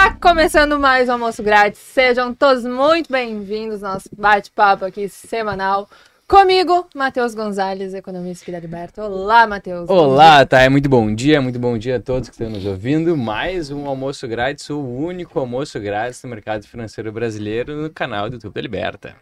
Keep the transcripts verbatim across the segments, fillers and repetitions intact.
Tá começando mais um Almoço Grátis. Sejam todos muito bem-vindos ao nosso bate-papo aqui semanal. Comigo, Matheus Gonzalez, economista aqui da Liberta. Olá, Matheus. Olá, tá? É muito bom dia, muito bom dia a todos que estão nos ouvindo. Mais um Almoço Grátis, o único almoço grátis no mercado financeiro brasileiro no canal do YouTube da Liberta.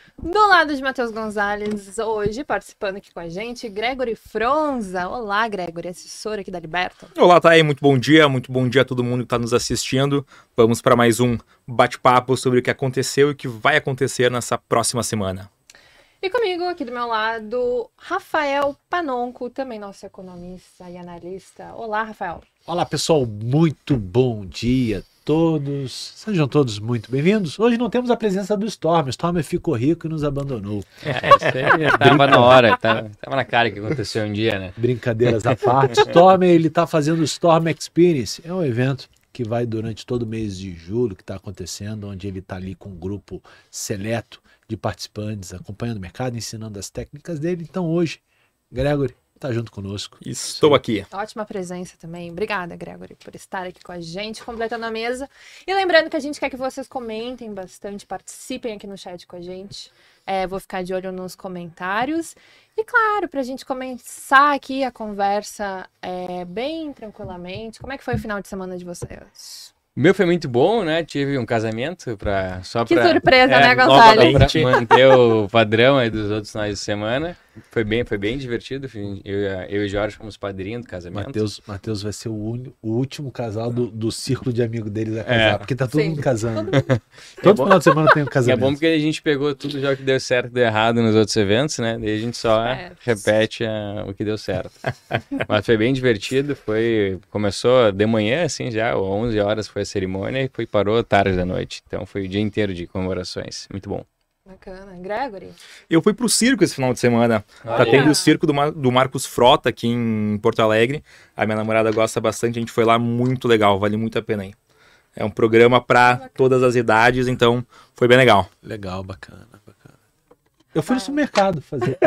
Do lado de Matheus Gonzalez, hoje participando aqui com a gente, Gregory Fronza. Olá, Gregory, assessor aqui da Liberta. Olá, Thay, muito bom dia, muito bom dia a todo mundo que está nos assistindo. Vamos para mais um bate-papo sobre o que aconteceu e o que vai acontecer nessa próxima semana. E comigo, aqui do meu lado, Rafael Panonco, também nosso economista e analista. Olá, Rafael. Olá, pessoal, muito bom dia a todos. Sejam todos muito bem-vindos. Hoje não temos a presença do Storm. O Storm ficou rico e nos abandonou. É, isso aí tava na hora, tava, tava na cara que aconteceu um dia, né? Brincadeiras à parte. Storm, ele tá fazendo o Storm Experience. É um evento que vai durante todo o mês de julho, que está acontecendo, onde ele está ali com um grupo seleto de participantes, acompanhando o mercado, ensinando as técnicas dele. Então hoje, Gregory está junto conosco. Estou aqui. Ótima presença também. Obrigada, Gregory, por estar aqui com a gente, completando a mesa. E lembrando que a gente quer que vocês comentem bastante, participem aqui no chat com a gente. É, vou ficar de olho nos comentários. E claro, para a gente começar aqui a conversa é, bem tranquilamente, como é que foi o final de semana de vocês? O meu foi muito bom, né? Tive um casamento pra, só que pra... surpresa, é, né, Gonzalez? Pra manter o padrão aí dos outros finais de semana. Foi bem, foi bem divertido. Eu, eu e o Jorge fomos padrinhos do casamento. Matheus, Matheus vai ser o, un... o último casal do, do círculo de amigos deles a casar, é. Porque tá todo Sim. mundo casando. Todo, mundo. todo é final de semana tem um casamento. É bom porque a gente pegou tudo já que deu certo e deu errado nos outros eventos, né? Daí a gente só certo. repete a, o que deu certo. Mas foi bem divertido. Foi, começou de manhã, assim, já, onze horas foi a cerimônia e foi, parou tarde da noite. Então foi o dia inteiro de comemorações. Muito bom. Bacana. Gregory? Eu fui pro circo esse final de semana. Olha. Tá tendo o circo do, Mar- do Marcos Frota aqui em Porto Alegre. A minha namorada gosta bastante, a gente foi lá, muito legal, vale muito a pena aí. É um programa para todas as idades, então foi bem legal. Legal, bacana, bacana. Eu fui ah. no supermercado fazer.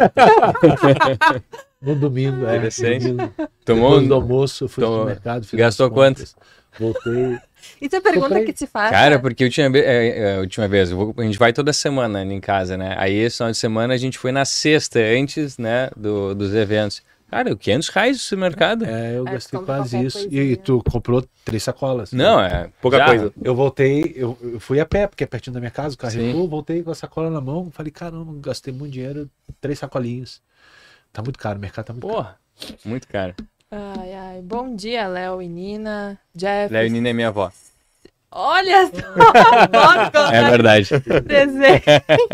no domingo, é. Domingo, Tomou depois do almoço, eu fui tomou... no supermercado. Fiz Gastou quanto? Voltei. Isso é pergunta Comprei. que te faz. Cara, porque a última, be- é, a última vez, eu vou, a gente vai toda semana né, em casa, né? Aí esse final de semana a gente foi na sexta, antes, né, do, dos eventos. Cara, quinhentos reais no supermercado. É, eu é, gastei quase isso. E, e tu comprou três sacolas. Não, é pouca já. coisa. Eu voltei, eu, eu fui a pé, porque é pertinho da minha casa, o Carrefour, voltei com a sacola na mão, falei, caramba, gastei muito dinheiro, três sacolinhas. Tá muito caro, o mercado tá muito Porra, caro. muito caro. Ai, ai. Bom dia, Léo e Nina. Jeff. Léo e Nina é minha avó. Olha só! É verdade. Presente.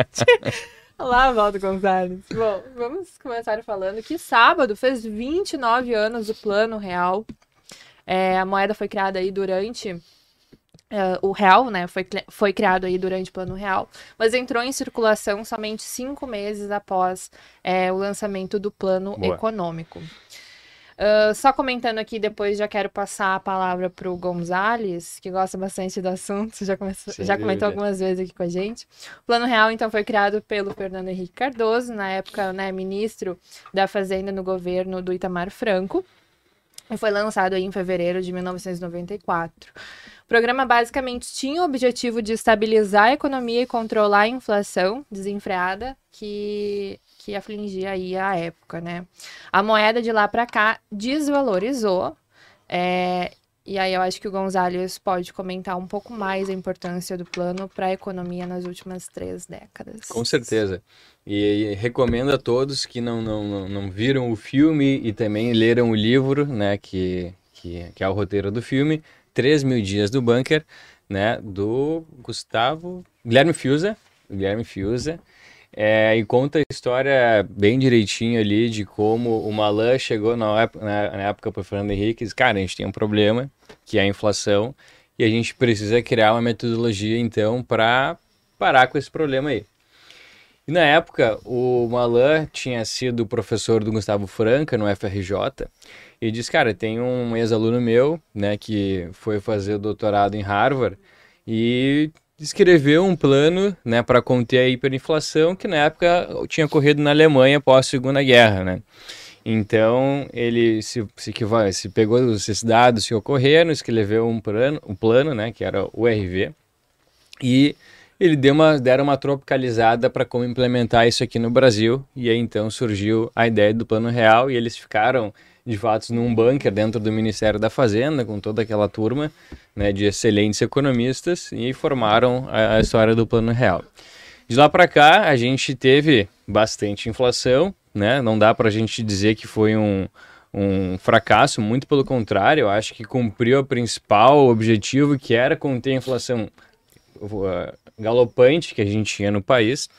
Olá, Valdo Gonzalez. Bom, vamos começar falando que sábado fez vinte e nove anos o Plano Real. É, a moeda foi criada aí durante... Uh, o real, né, foi, foi criado aí durante o Plano Real, mas entrou em circulação somente cinco meses após é, o lançamento do Plano Boa. Econômico. Uh, só comentando aqui, depois já quero passar a palavra para o Gonzalez, que gosta bastante do assunto, já, começou, já comentou algumas vezes aqui com a gente. O Plano Real, então, foi criado pelo Fernando Henrique Cardoso, na época, né, ministro da Fazenda no governo do Itamar Franco, e foi lançado aí em fevereiro de mil novecentos e noventa e quatro. O programa basicamente tinha o objetivo de estabilizar a economia e controlar a inflação desenfreada que, que afligia aí a época, né? A moeda de lá para cá desvalorizou, é, e aí eu acho que o Gonzalez pode comentar um pouco mais a importância do plano para a economia nas últimas três décadas. Com certeza. E, e recomendo a todos que não, não, não, não viram o filme e também leram o livro, né, que, que, que é o roteiro do filme, três mil dias do Bunker, né, do Gustavo... Guilherme Fiuza, Guilherme Fiuza, é, e conta a história bem direitinho ali de como o Malan chegou na época, na, na época para o Fernando Henrique e disse, cara, a gente tem um problema, que é a inflação, e a gente precisa criar uma metodologia, então, para parar com esse problema aí. E na época, o Malan tinha sido professor do Gustavo Franca no F R J, e disse, cara, tem um ex-aluno meu, né, que foi fazer o doutorado em Harvard, e escreveu um plano, né, para conter a hiperinflação, que na época tinha ocorrido na Alemanha após a Segunda Guerra, né. Então, ele se, se, se pegou esses dados que ocorreram, escreveu um plano, um plano, né, que era o R V, e ele deu uma, deram uma tropicalizada para como implementar isso aqui no Brasil, e aí então surgiu a ideia do Plano Real, e eles ficaram, de fato, num bunker dentro do Ministério da Fazenda, com toda aquela turma, né, de excelentes economistas, e formaram a, a história do Plano Real. De lá para cá, a gente teve bastante inflação, né? Não dá para a gente dizer que foi um, um fracasso, muito pelo contrário, eu acho que cumpriu o principal objetivo, que era conter a inflação uh, galopante que a gente tinha no país.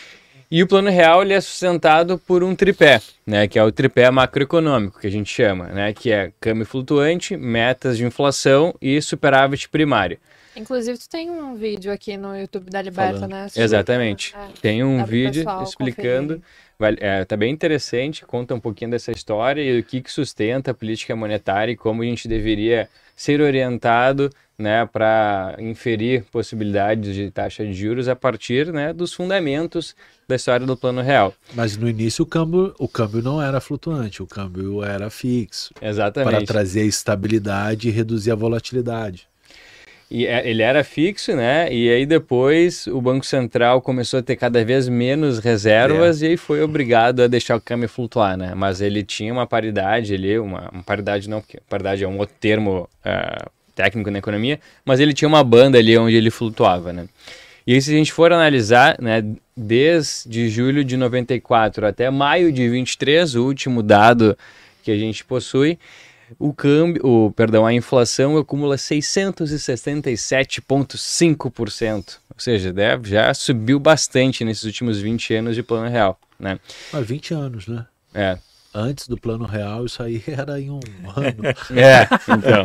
E o Plano Real ele é sustentado por um tripé, né? Que é o tripé macroeconômico, que a gente chama, né? Que é câmbio flutuante, metas de inflação e superávit primário. Inclusive, tu tem um vídeo aqui no YouTube da Liberta, Falando. né? Exatamente. É, tem um dá pro vídeo pessoal explicando... conferir. Vale, é, tá bem interessante, conta um pouquinho dessa história e o que, que sustenta a política monetária e como a gente deveria ser orientado, né, para inferir possibilidades de taxa de juros a partir, né, dos fundamentos da história do Plano Real. Mas no início o câmbio, o câmbio não era flutuante, o câmbio era fixo. Exatamente. Para trazer estabilidade e reduzir a volatilidade. E ele era fixo, né? E aí depois o Banco Central começou a ter cada vez menos reservas é. e aí foi obrigado a deixar o câmbio flutuar, né? Mas ele tinha uma paridade ali, uma, uma paridade não, porque paridade é um outro termo uh, técnico na economia, mas ele tinha uma banda ali onde ele flutuava, né? E aí se a gente for analisar, né, desde julho de noventa e quatro até maio de vinte e três, o último dado que a gente possui, O câmbio, o, perdão, a inflação acumula seiscentos e sessenta e sete vírgula cinco por cento, ou seja, deve, já subiu bastante nesses últimos vinte anos de Plano Real, né? Mas vinte anos, né? É. Antes do Plano Real, isso aí era em um ano. É, então.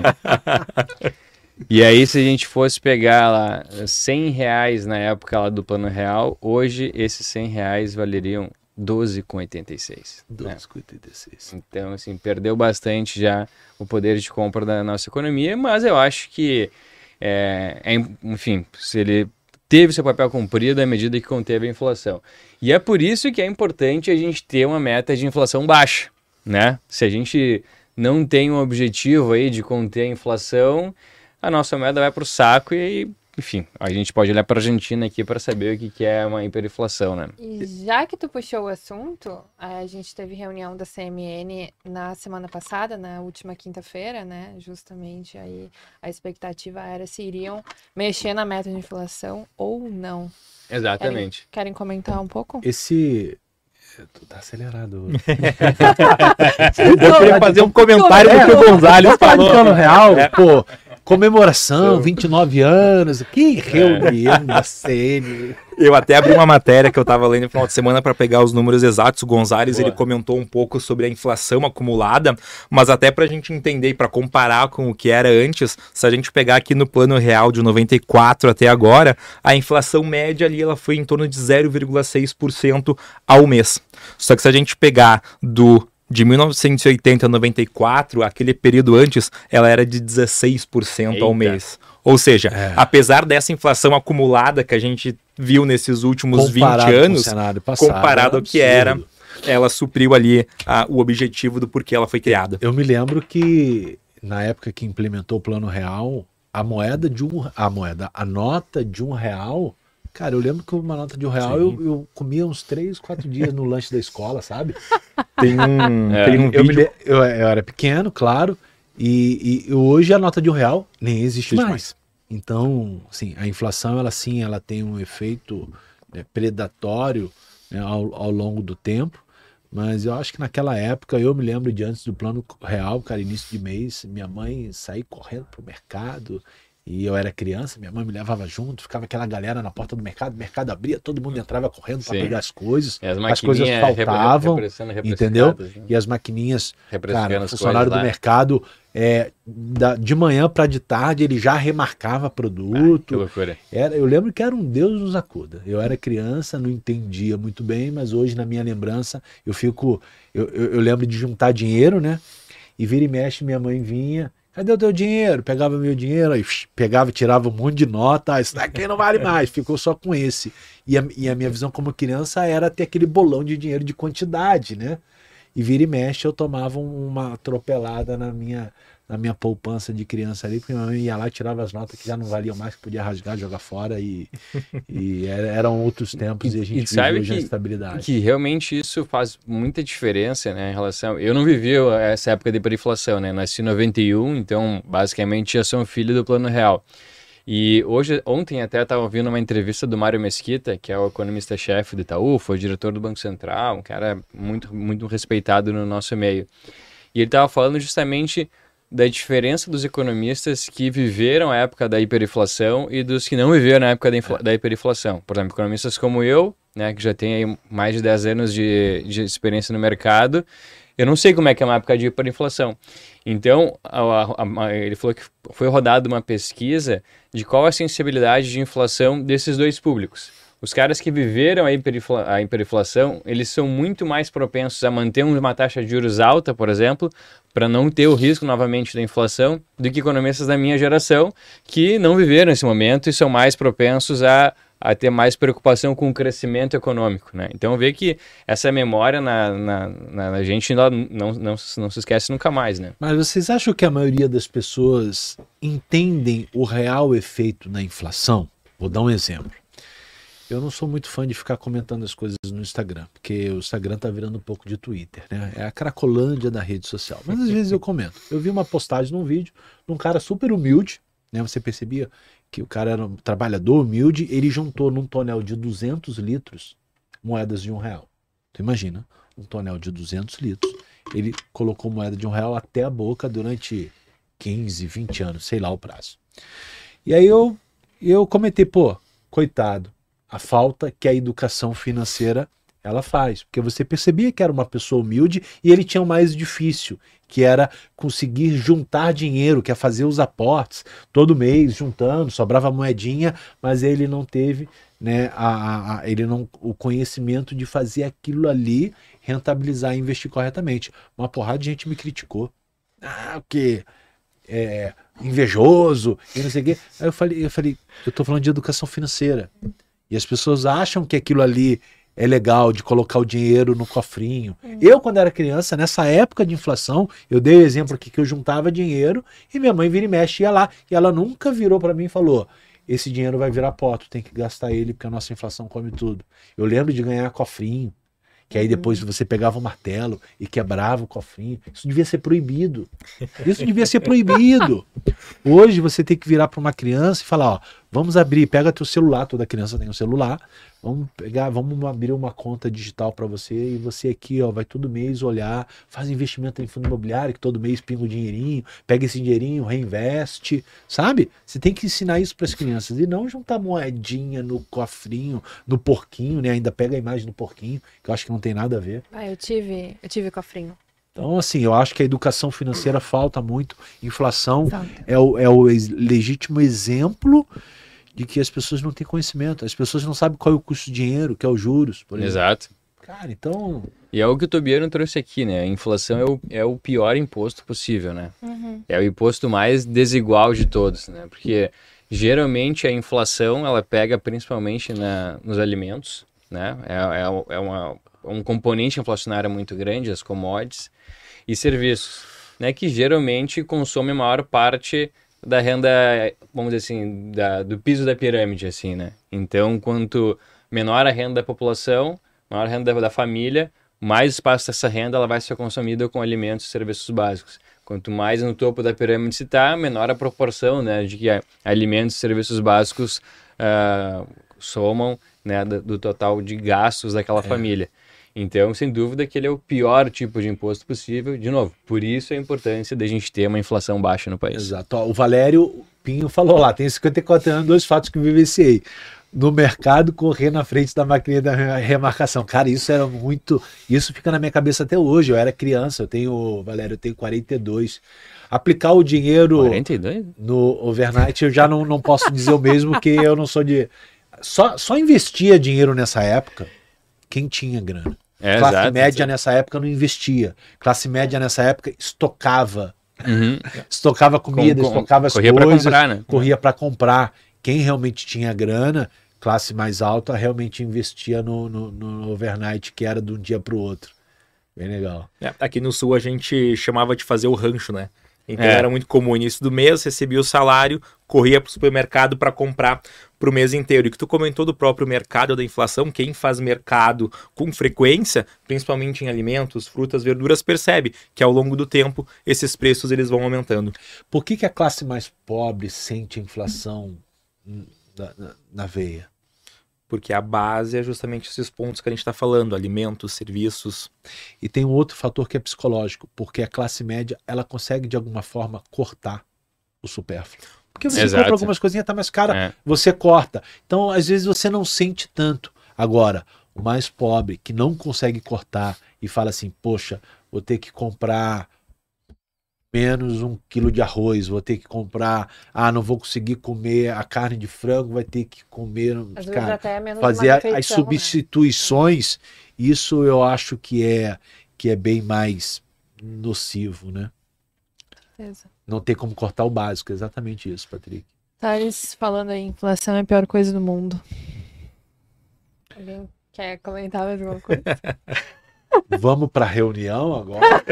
E aí, se a gente fosse pegar lá cem reais na época lá do Plano Real, hoje esses cem reais valeriam doze vírgula oitenta e seis. doze vírgula oitenta e seis. Né? Então, assim, perdeu bastante já o poder de compra da nossa economia, mas eu acho que, é, é, enfim, se ele teve seu papel cumprido à medida que conteve a inflação. E é por isso que é importante a gente ter uma meta de inflação baixa, né? Se a gente não tem um objetivo aí de conter a inflação, a nossa moeda vai para o saco e, enfim, a gente pode olhar para a Argentina aqui para saber o que, que é uma hiperinflação, né? E já que tu puxou o assunto, a gente teve reunião da C M N na semana passada, na última quinta-feira, né? Justamente aí a expectativa era se iriam mexer na meta de inflação ou não. Exatamente. Querem, querem comentar um pouco? Esse... Tu tá acelerado. Eu queria fazer um comentário do que o Gonzalez falou. Plano Real, pô, comemoração, vinte e nove anos, que reunião da C N. Eu até abri uma matéria que eu tava lendo no final de semana para pegar os números exatos. O Gonzalez, ele comentou um pouco sobre a inflação acumulada, mas até pra gente entender e pra comparar com o que era antes, se a gente pegar aqui no Plano Real de noventa e quatro até agora, a inflação média ali ela foi em torno de zero vírgula seis por cento ao mês. Só que se a gente pegar do de mil novecentos e oitenta a noventa e quatro, aquele período antes, ela era de dezesseis por cento Eita. Ao mês. Ou seja, é. apesar dessa inflação acumulada que a gente viu nesses últimos comparado vinte anos, passado, comparado ao que era, ela supriu ali a, o objetivo do porquê ela foi criada. Eu me lembro que na época que implementou o Plano Real, a moeda de um, a moeda, a nota de um real, cara, eu lembro que uma nota de um real eu, eu comia uns três, quatro dias no lanche da escola, sabe? Tem um, é, tem um eu, vídeo... me, eu, eu era pequeno, claro, e, e hoje a nota de um real nem existe mais. mais. Então, assim, a inflação, ela sim, ela tem um efeito, né, predatório, né, ao, ao longo do tempo, mas eu acho que naquela época, eu me lembro de antes do Plano Real, cara, início de mês, minha mãe saía correndo pro mercado, e eu era criança, minha mãe me levava junto, ficava aquela galera na porta do mercado, o mercado abria, todo mundo entrava correndo para pegar as coisas, as, as coisas faltavam, entendeu? Né? E as maquininhas, cara, o funcionário do mercado, é, da, de manhã para de tarde, ele já remarcava produto. Ah, que loucura. Era, eu lembro que era um Deus nos acuda. Eu era criança, não entendia muito bem, mas hoje na minha lembrança, eu fico, eu, eu, eu lembro de juntar dinheiro, né? E vira e mexe, minha mãe vinha, cadê o teu dinheiro? Pegava meu dinheiro, aí pegava, tirava um monte de nota, isso daqui não vale mais, ficou só com esse. E a, e a minha visão como criança era ter aquele bolão de dinheiro de quantidade, né? E vira e mexe, eu tomava uma atropelada na minha, na minha poupança de criança ali, porque minha mãe ia lá e tirava as notas que já não valiam mais, que podia rasgar, jogar fora, e, e eram outros tempos, e, e a gente sabe vive hoje que, a estabilidade. Que realmente isso faz muita diferença, né, em relação... Eu não vivi essa época de hiperinflação, né? Nasci em noventa e um, então basicamente já sou um filho do Plano Real. E hoje, ontem até estava ouvindo uma entrevista do Mário Mesquita, que é o economista-chefe do Itaú, foi diretor do Banco Central, um cara muito, muito respeitado no nosso meio. E ele estava falando justamente da diferença dos economistas que viveram a época da hiperinflação e dos que não viveram a época da, infla- da hiperinflação. Por exemplo, economistas como eu, né, que já tem aí mais de dez anos de, de experiência no mercado, eu não sei como é que é uma época de hiperinflação. Então, a, a, a, ele falou que foi rodada uma pesquisa de qual a sensibilidade de inflação desses dois públicos. Os caras que viveram a, hiperinfla, a hiperinflação, eles são muito mais propensos a manter uma taxa de juros alta, por exemplo, para não ter o risco novamente da inflação, do que economistas da minha geração, que não viveram esse momento e são mais propensos a a ter mais preocupação com o crescimento econômico, né? Então, vê que essa memória na, na, na, na gente não, não, não, não se esquece nunca mais, né? Mas vocês acham que a maioria das pessoas entendem o real efeito da inflação? Vou dar um exemplo. Eu não sou muito fã de ficar comentando as coisas no Instagram, porque o Instagram tá virando um pouco de Twitter, né? É a cracolândia da rede social. Mas às vezes eu comento. Eu vi uma postagem num vídeo de um cara super humilde, né? Você percebia que o cara era um trabalhador humilde, ele juntou num tonel de duzentos litros moedas de um real. Tu imagina, um tonel de duzentos litros, ele colocou moeda de um real até a boca durante quinze, vinte anos, sei lá o prazo. E aí eu, eu comentei, pô, coitado, a falta que a educação financeira ela faz, porque você percebia que era uma pessoa humilde e ele tinha o mais difícil, que era conseguir juntar dinheiro, que é fazer os aportes todo mês, juntando, sobrava moedinha, mas ele não teve, né, a, a, ele não, o conhecimento de fazer aquilo ali rentabilizar e investir corretamente. Uma porrada de gente me criticou. Ah, o quê? É, invejoso, e não sei o quê. Aí eu falei, eu falei, eu tô falando de educação financeira. E as pessoas acham que aquilo ali é legal de colocar o dinheiro no cofrinho. Uhum. Eu, quando era criança, nessa época de inflação, eu dei o exemplo aqui que eu juntava dinheiro e minha mãe vira e mexe ia lá. E ela nunca virou para mim e falou, esse dinheiro vai virar pó, tu tem que gastar ele porque a nossa inflação come tudo. Eu lembro de ganhar cofrinho, que aí depois você pegava o martelo e quebrava o cofrinho. Isso devia ser proibido. Isso devia ser proibido. Hoje você tem que virar para uma criança e falar, ó, vamos abrir, pega teu celular, toda criança tem um celular, vamos pegar, vamos abrir uma conta digital para você e você aqui, ó, vai todo mês olhar, faz investimento em fundo imobiliário, que todo mês pinga um dinheirinho, pega esse dinheirinho, reinveste, sabe? Você tem que ensinar isso para as crianças e não juntar moedinha no cofrinho, no porquinho, né? Ainda pega a imagem do porquinho, que eu acho que não tem nada a ver. Ah, eu tive, eu tive cofrinho. Então, assim, eu acho que a educação financeira falta muito. Inflação é o, é o legítimo exemplo de que as pessoas não têm conhecimento. As pessoas não sabem qual é o custo do dinheiro, que é os juros, por exemplo. Exato. Cara, então... E é o que o Tobiano trouxe aqui, né? A inflação é o, é o pior imposto possível, né? Uhum. É o imposto mais desigual de todos, né? Porque geralmente a inflação, ela pega principalmente na, nos alimentos, né? É, é, é uma, um componente inflacionário muito grande, as commodities, e serviços, né, que geralmente consomem a maior parte da renda, vamos dizer assim, da, do piso da pirâmide, assim, né? Então, quanto menor a renda da população, maior a renda da, da família, mais espaço dessa renda ela vai ser consumida com alimentos e serviços básicos. Quanto mais no topo da pirâmide se está, menor a proporção, né, de que alimentos e serviços básicos uh, somam, né, do, do total de gastos daquela é. família. Então, sem dúvida que ele é o pior tipo de imposto possível. De novo, por isso a importância de a gente ter uma inflação baixa no país. Exato. Ó, o Valério Pinho falou lá, tem cinquenta e quatro anos, dois fatos que vivenciei. No mercado, correr na frente da maquininha da remarcação. Cara, isso era muito... Isso fica na minha cabeça até hoje. Eu era criança, eu tenho, Valério, eu tenho quarenta e dois. Aplicar o dinheiro quarenta e dois? No overnight, eu já não, não posso dizer o mesmo, porque eu não sou de... Só, só investia dinheiro nessa época quem tinha grana. É, Classe exato, média exato. nessa época não investia. Classe média nessa época estocava. Uhum. Estocava comida, com, com, estocava as corria coisas. Corria para comprar, né? Corria para comprar. Quem realmente tinha grana, classe mais alta, realmente investia no, no, no overnight, que era de um dia para o outro. Bem legal. É, aqui no Sul a gente chamava de fazer o rancho, né? Então É. era muito comum, início do mês, recebia o salário, corria para o supermercado para comprar para o mês inteiro. E que tu comentou do próprio mercado da inflação, quem faz mercado com frequência, principalmente em alimentos, frutas, verduras, percebe que ao longo do tempo esses preços eles vão aumentando. Por que, que a classe mais pobre sente a inflação na, na, na veia? Porque a base é justamente esses pontos que a gente está falando, alimentos, serviços. E tem um outro fator que é psicológico, porque a classe média ela consegue de alguma forma cortar o supérfluo. Porque você Exato. compra algumas coisinhas, tá mais cara, É. você corta. Então, às vezes, você não sente tanto. Agora, o mais pobre, que não consegue cortar e fala assim, poxa, vou ter que comprar menos um quilo de arroz, vou ter que comprar, ah, não vou conseguir comer a carne de frango, vai ter que comer, Às vezes cara, até menos fazer uma a- refeição, as né? substituições, isso eu acho que é, que é bem mais nocivo, né? Certeza. Não ter como cortar o básico, é exatamente isso, Patrick. Thales falando aí, inflação é a pior coisa do mundo. Alguém quer comentar mais alguma coisa? Vamos para a reunião agora?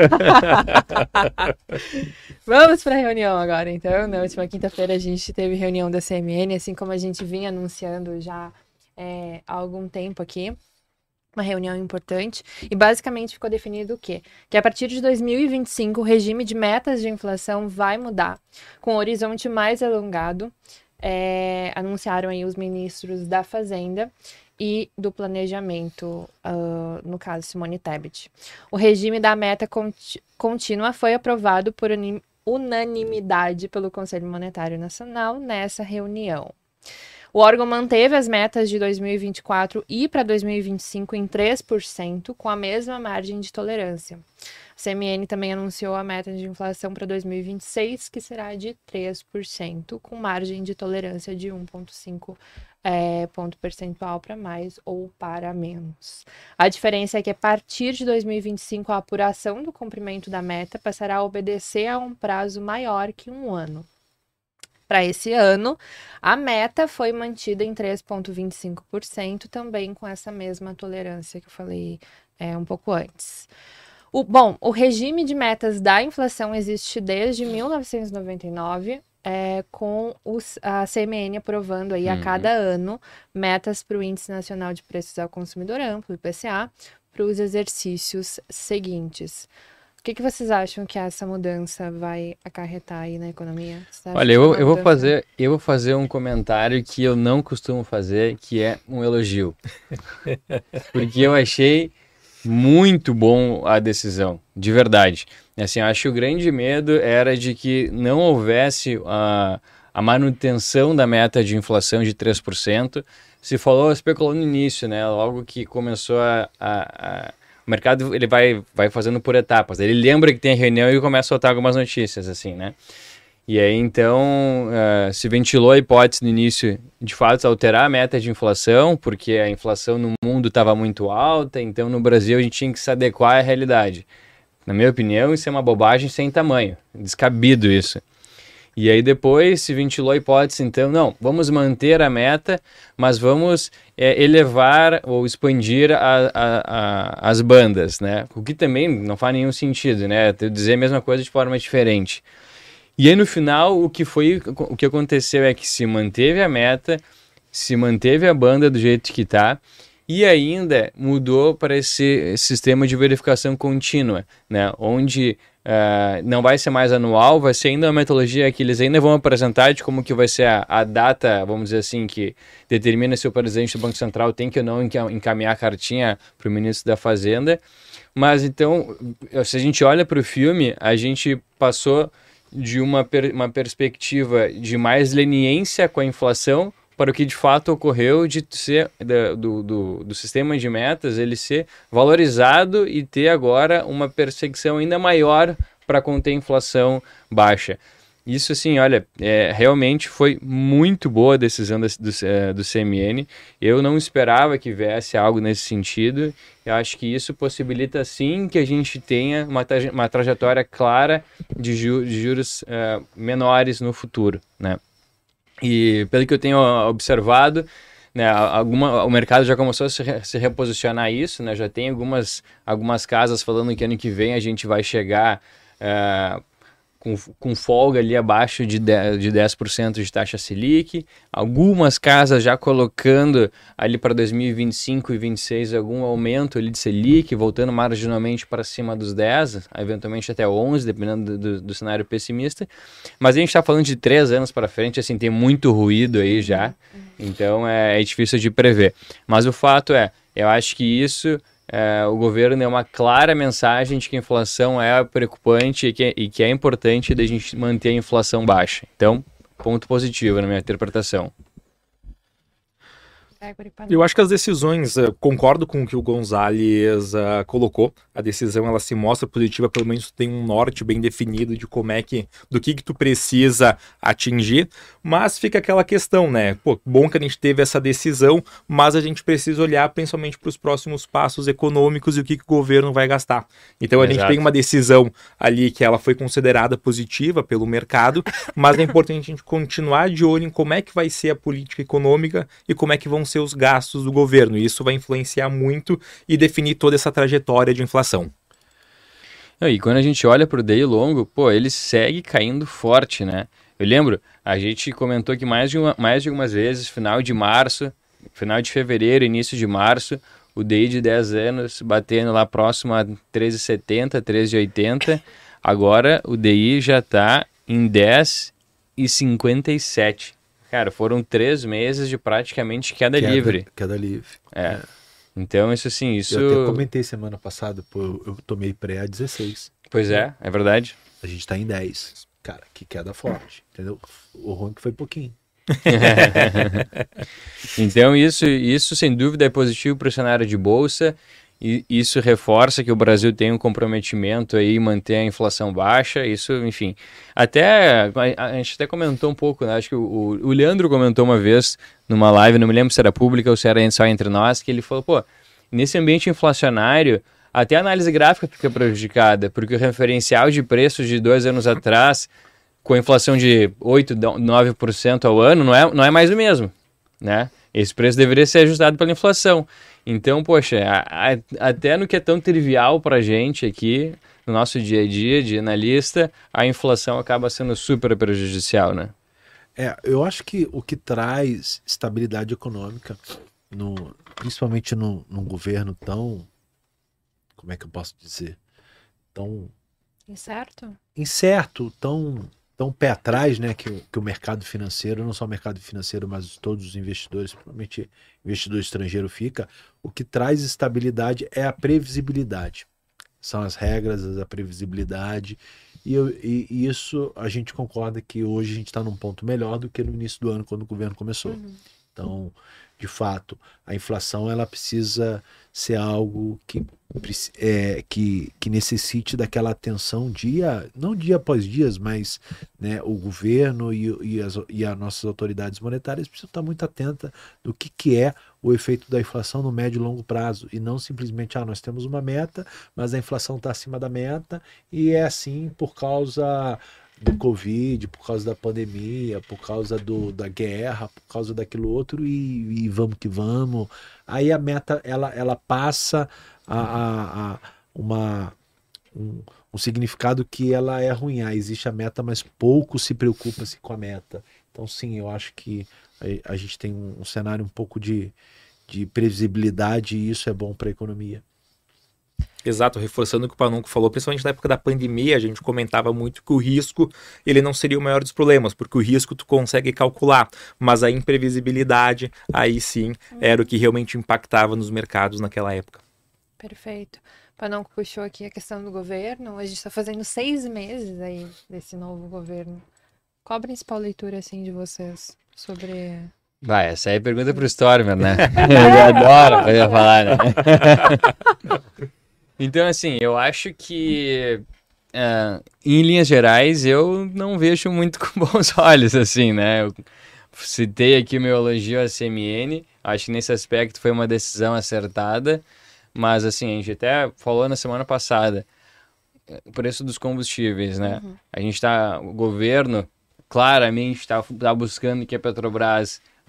Vamos para a reunião agora, então. Na última quinta-feira a gente teve reunião da C M N, assim como a gente vinha anunciando já é, há algum tempo aqui. Uma reunião importante. E basicamente ficou definido o quê? Que a partir de dois mil e vinte e cinco o regime de metas de inflação vai mudar, com um horizonte mais alongado. É, anunciaram aí os ministros da Fazenda e do Planejamento, uh, no caso Simone Tebet. O regime da meta conti- contínua foi aprovado por unim- unanimidade pelo Conselho Monetário Nacional nessa reunião. O órgão manteve as metas de dois mil e vinte e quatro e para dois mil e vinte e cinco em três por cento, com a mesma margem de tolerância. A C M N também anunciou a meta de inflação para dois mil e vinte e seis, que será de três por cento, com margem de tolerância de um vírgula cinco é, ponto percentual para mais ou para menos. A diferença é que a partir de dois mil e vinte e cinco a apuração do cumprimento da meta passará a obedecer a um prazo maior que um ano. Para esse ano, a meta foi mantida em três vírgula vinte e cinco por cento, também com essa mesma tolerância que eu falei é, um pouco antes. O, bom, o regime de metas da inflação existe desde mil novecentos e noventa e nove, é, com os, a C M N aprovando aí a Uhum. cada ano metas para o Índice Nacional de Preços ao Consumidor Amplo, I P C A, para os exercícios seguintes. O que, que vocês acham que essa mudança vai acarretar aí na economia? Vocês acham Olha, que é eu, uma eu, vou mudança- fazer, eu vou fazer um comentário que eu não costumo fazer, que é um elogio. Porque eu achei muito bom a decisão, de verdade. Assim, eu acho que o grande medo era de que não houvesse a, a manutenção da meta de inflação de três por cento. Se falou, especulou no início, né? Logo que começou a... a, a o mercado ele vai, vai fazendo por etapas. Ele lembra que tem reunião e começa a soltar algumas notícias, assim, né? E aí, então, uh, se ventilou a hipótese no início, de fato, alterar a meta de inflação, porque a inflação no mundo estava muito alta, então no Brasil a gente tinha que se adequar à realidade. Na minha opinião, isso é uma bobagem sem tamanho, descabido isso. E aí depois se ventilou a hipótese, então, não, vamos manter a meta, mas vamos é, elevar ou expandir a, a, a, as bandas, né? O que também não faz nenhum sentido, né? Eu dizer a mesma coisa de forma diferente. E aí no final o que foi, o que aconteceu é que se manteve a meta, se manteve a banda do jeito que está, e ainda mudou para esse sistema de verificação contínua, né? Onde uh, não vai ser mais anual, vai ser ainda uma metodologia que eles ainda vão apresentar de como que vai ser a, a data, vamos dizer assim, que determina se o presidente do Banco Central tem que ou não encaminhar a cartinha para o ministro da Fazenda. Mas então, se a gente olha para o filme, a gente passou de uma, per, uma perspectiva de mais leniência com a inflação para o que de fato ocorreu de ser do, do, do sistema de metas ele ser valorizado e ter agora uma perseguição ainda maior para conter a inflação baixa. Isso assim, olha, é, realmente foi muito boa a decisão do, do, do C M N. Eu não esperava que viesse algo nesse sentido. Eu acho que isso possibilita sim que a gente tenha uma, uma trajetória clara de, ju, de juros uh, menores no futuro, né? E pelo que eu tenho observado, né, alguma, o mercado já começou a se, re, se reposicionar isso, né? Já tem algumas, algumas casas falando que ano que vem a gente vai chegar uh, com, com folga ali abaixo de dez, de dez por cento de taxa Selic, algumas casas já colocando ali para dois mil e vinte e cinco e vinte e seis algum aumento ali de Selic, voltando marginalmente para cima dos dez, eventualmente até onze, dependendo do, do, do cenário pessimista, mas a gente está falando de três anos para frente, assim, tem muito ruído aí já, então é, é difícil de prever, mas o fato é, eu acho que isso... É, o governo deu uma clara mensagem de que a inflação é preocupante e que é, e que é importante da gente manter a inflação baixa. Então, ponto positivo na minha interpretação. Eu acho que as decisões, uh, concordo com o que o Gonzalez uh, colocou, a decisão ela se mostra positiva, pelo menos tem um norte bem definido de como é que, do que que tu precisa atingir, mas fica aquela questão, né, pô, bom que a gente teve essa decisão, mas a gente precisa olhar principalmente para os próximos passos econômicos e o que que o governo vai gastar. Então a Exato. gente tem uma decisão ali que ela foi considerada positiva pelo mercado, mas é importante a gente continuar de olho em como é que vai ser a política econômica e como é que vão ser os gastos do governo, e isso vai influenciar muito e definir toda essa trajetória de inflação. E quando a gente olha para o D I longo, pô, ele segue caindo forte, né? Eu lembro, a gente comentou aqui mais de, uma, mais de algumas vezes, final de março, final de fevereiro, início de março, o D I de dez anos batendo lá próximo a treze e setenta, treze e oitenta, agora o D I já está em dez e cinquenta e sete. Cara, foram três meses de praticamente queda, queda livre. Queda livre. É. é. Então, isso assim, isso... Eu até comentei semana passada, pô, eu, eu tomei pré a dezesseis. Pois é, é verdade. A gente tá em dez. Cara, que queda forte, entendeu? O ruim que foi pouquinho. Então, isso, isso sem dúvida é positivo para o cenário de bolsa. E isso reforça que o Brasil tem um comprometimento aí em manter a inflação baixa, isso, enfim, até, a, a gente até comentou um pouco, né? Acho que o, o Leandro comentou uma vez numa live, não me lembro se era pública ou se era só entre nós, que ele falou, pô, nesse ambiente inflacionário, até a análise gráfica fica prejudicada, porque o referencial de preços de dois anos atrás, com a inflação de oito, nove por cento ao ano, não é, não é mais o mesmo, né? Esse preço deveria ser ajustado pela inflação. Então, poxa, a, a, até no que é tão trivial para a gente aqui, no nosso dia a dia de analista, a inflação acaba sendo super prejudicial, né? É, eu acho que o que traz estabilidade econômica, no, principalmente no, num governo tão, como é que eu posso dizer, tão... Incerto? Incerto, tão... tão pé atrás, né, que, que o mercado financeiro, não só o mercado financeiro, mas todos os investidores, principalmente investidor estrangeiro fica, o que traz estabilidade é a previsibilidade. São as regras, a previsibilidade, e, eu, e, e isso a gente concorda que hoje a gente está num ponto melhor do que no início do ano, quando o governo começou. Uhum. Então, de fato, a inflação ela precisa ser algo que, é, que, que necessite daquela atenção dia, não dia após dias, mas né, o governo e, e, as, e as nossas autoridades monetárias precisam estar muito atentas do que, que é o efeito da inflação no médio e longo prazo, e não simplesmente, ah, nós temos uma meta, mas a inflação está acima da meta, e é assim por causa do Covid, por causa da pandemia, por causa do, da guerra, por causa daquilo outro, e, e vamos que vamos. Aí a meta, ela, ela passa a, a, a uma, um, um significado que ela é ruim. Ah, existe a meta, mas pouco se preocupa-se com a meta. Então, sim, eu acho que a, a gente tem um, um cenário um pouco de, de previsibilidade, e isso é bom para a economia. Exato, reforçando o que o Panunco falou, principalmente na época da pandemia, a gente comentava muito que o risco, ele não seria o maior dos problemas, porque o risco tu consegue calcular, mas a imprevisibilidade, aí sim, era o que realmente impactava nos mercados naquela época. Perfeito. O Panunco puxou aqui a questão do governo, a gente está fazendo seis meses aí desse novo governo. Qual a principal leitura, assim, de vocês sobre... Vai, essa aí é pergunta pro Stormer, né? Eu adoro poder falar, né? Então, assim, eu acho que, uh, em linhas gerais, eu não vejo muito com bons olhos, assim, né? Eu citei aqui o meu elogio à C M N, acho que nesse aspecto foi uma decisão acertada, mas, assim, a gente até falou na semana passada, o preço dos combustíveis, né? Uhum. A gente tá, o governo claramente está tá buscando que a Petrobras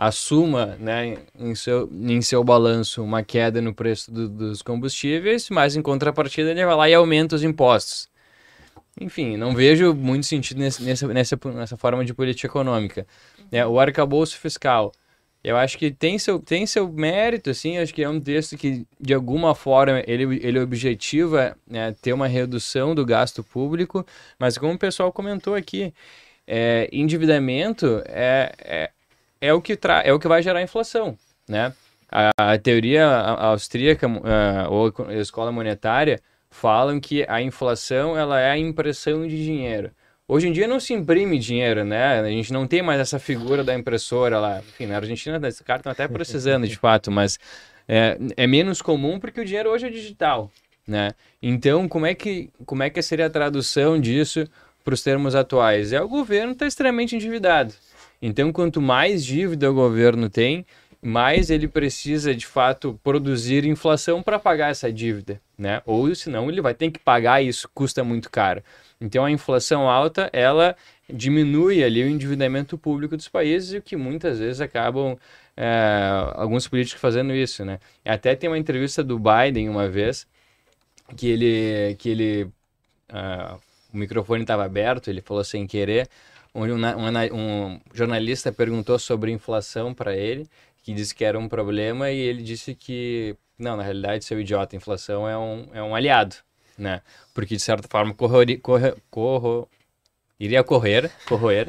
assuma, né, em seu, em seu balanço uma queda no preço do, dos combustíveis, mas em contrapartida ele vai lá e aumenta os impostos. Enfim, não vejo muito sentido nesse, nessa, nessa, nessa forma de política econômica. É, o arcabouço fiscal, eu acho que tem seu, tem seu mérito, assim, acho que é um texto que, de alguma forma, ele, ele objetiva, né, ter uma redução do gasto público, mas como o pessoal comentou aqui, é, endividamento é, é, é, o que tra é o que vai gerar inflação, né? A, a teoria austríaca, a, ou a escola monetária, falam que a inflação ela é a impressão de dinheiro. Hoje em dia não se imprime dinheiro, né? A gente não tem mais essa figura da impressora lá. Enfim, na Argentina esse cara estão até precisando de fato, mas é, é menos comum porque o dinheiro hoje é digital, né? Então, como é que, como é que seria a tradução disso para os termos atuais? É o governo está extremamente endividado. Então, quanto mais dívida o governo tem, mais ele precisa, de fato, produzir inflação para pagar essa dívida, né? Ou, senão, ele vai ter que pagar e isso custa muito caro. Então, a inflação alta, ela diminui ali o endividamento público dos países, e o que muitas vezes acabam é, alguns políticos fazendo isso, né? Até tem uma entrevista do Biden uma vez, que ele... Que ele uh, o microfone estava aberto, ele falou sem querer, onde um, um, um jornalista perguntou sobre inflação para ele, que disse que era um problema, e ele disse que, não, na realidade, seu idiota, a inflação é um, é um aliado, né? Porque, de certa forma, corrori, corre, corro, iria correr, corroer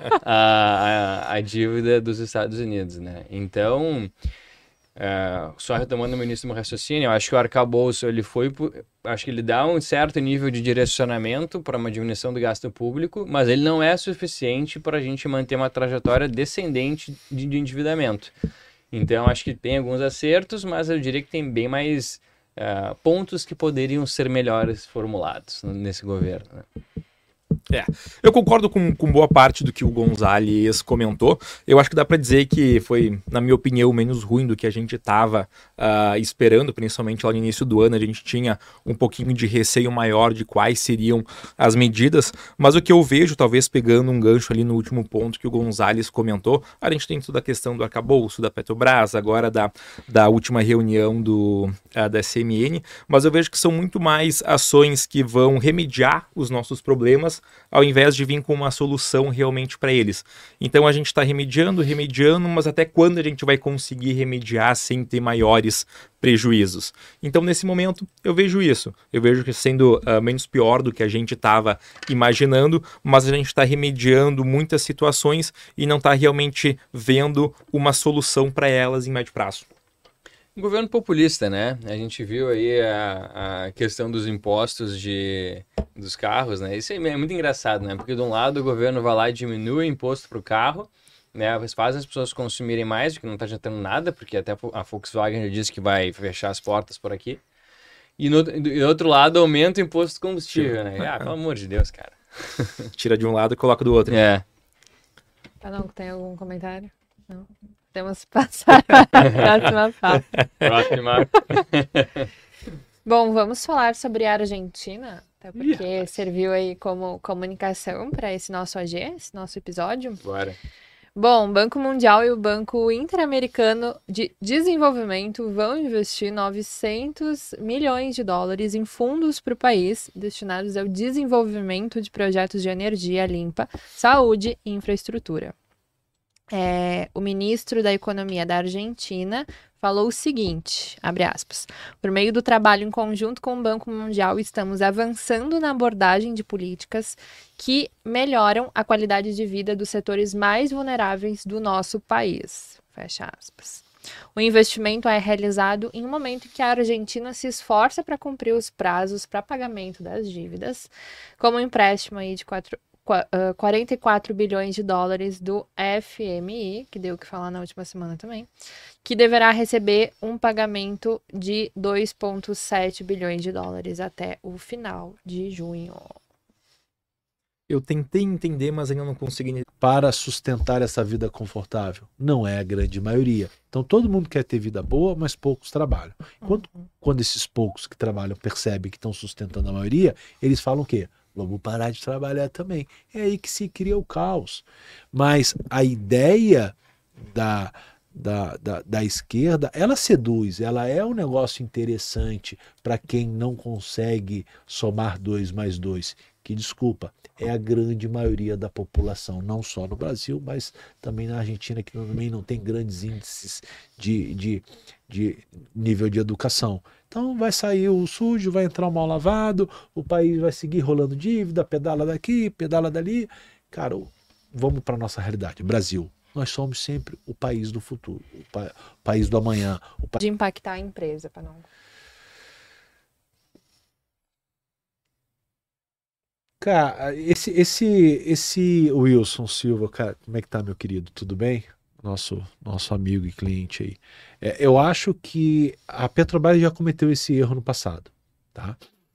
a, a, a dívida dos Estados Unidos, né? Então, uh, só retomando o meu início do meu raciocínio, eu acho que o arcabouço, ele foi, acho que ele dá um certo nível de direcionamento para uma diminuição do gasto público, mas ele não é suficiente para a gente manter uma trajetória descendente de, de endividamento. Então, acho que tem alguns acertos, mas eu diria que tem bem mais uh, pontos que poderiam ser melhores formulados nesse governo, né? É, eu concordo com, com boa parte do que o Gonzalez comentou. Eu acho que dá para dizer que foi, na minha opinião, menos ruim do que a gente estava uh, esperando, principalmente lá no início do ano. A gente tinha um pouquinho de receio maior de quais seriam as medidas, mas o que eu vejo, talvez pegando um gancho ali no último ponto que o Gonzalez comentou, a gente tem toda a questão do arcabouço, da Petrobras, agora da, da última reunião do, uh, da S M N, mas eu vejo que são muito mais ações que vão remediar os nossos problemas, ao invés de vir com uma solução realmente para eles. Então a gente está remediando, remediando, mas até quando a gente vai conseguir remediar sem ter maiores prejuízos? Então nesse momento eu vejo isso, eu vejo que sendo uh, menos pior do que a gente estava imaginando, mas a gente está remediando muitas situações e não está realmente vendo uma solução para elas em médio prazo. Um governo populista, né? A gente viu aí a, a questão dos impostos de, dos carros, né? Isso é muito engraçado, né? Porque de um lado o governo vai lá e diminui o imposto para o carro, né? Faz as pessoas consumirem mais, porque não está adiantando nada, porque até a Volkswagen já disse que vai fechar as portas por aqui. E no, do outro lado aumenta o imposto de combustível, né? Ah, pelo amor de Deus, cara. Tira de um lado e coloca do outro. É. Ah, não, tem algum comentário? Não. Temos que passar para a próxima fala. Próxima. Bom, vamos falar sobre a Argentina, até porque yeah. serviu aí como comunicação para esse nosso A G, esse nosso episódio. Bora. Bom, o Banco Mundial e o Banco Interamericano de Desenvolvimento vão investir novecentos milhões de dólares em fundos para o país destinados ao desenvolvimento de projetos de energia limpa, saúde e infraestrutura. É, o ministro da Economia da Argentina falou o seguinte, abre aspas, por meio do trabalho em conjunto com o Banco Mundial, estamos avançando na abordagem de políticas que melhoram a qualidade de vida dos setores mais vulneráveis do nosso país, fecha aspas. O investimento é realizado em um momento em que a Argentina se esforça para cumprir os prazos para pagamento das dívidas, como o empréstimo aí de quatro quarenta e quatro bilhões de dólares do F M I, que deu o que falar na última semana também, que deverá receber um pagamento de dois vírgula sete bilhões de dólares até o final de junho. Eu tentei entender, mas ainda não consegui. Para sustentar essa vida confortável, não é a grande maioria. Então todo mundo quer ter vida boa, mas poucos trabalham. Enquanto, uhum. Quando esses poucos que trabalham percebem que estão sustentando a maioria, eles falam o quê? Vamos parar de trabalhar também. É aí que se cria o caos. Mas a ideia da, da, da, da esquerda, ela seduz, ela é um negócio interessante para quem não consegue somar dois mais dois, que, desculpa, é a grande maioria da população, não só no Brasil, mas também na Argentina, que também não tem grandes índices de, de, de nível de educação. Então vai sair o sujo, vai entrar o mal lavado, o país vai seguir rolando dívida, pedala daqui, pedala dali. Cara, vamos para a nossa realidade. Brasil, nós somos sempre o país do futuro, o, pa o país do amanhã. O pa De impactar a empresa, para não... Cara, esse, esse, esse Wilson Silva, cara, como é que tá, meu querido? Tudo bem? Nosso, nosso amigo e cliente aí. É, eu acho que a Petrobras já cometeu esse erro no passado, tá?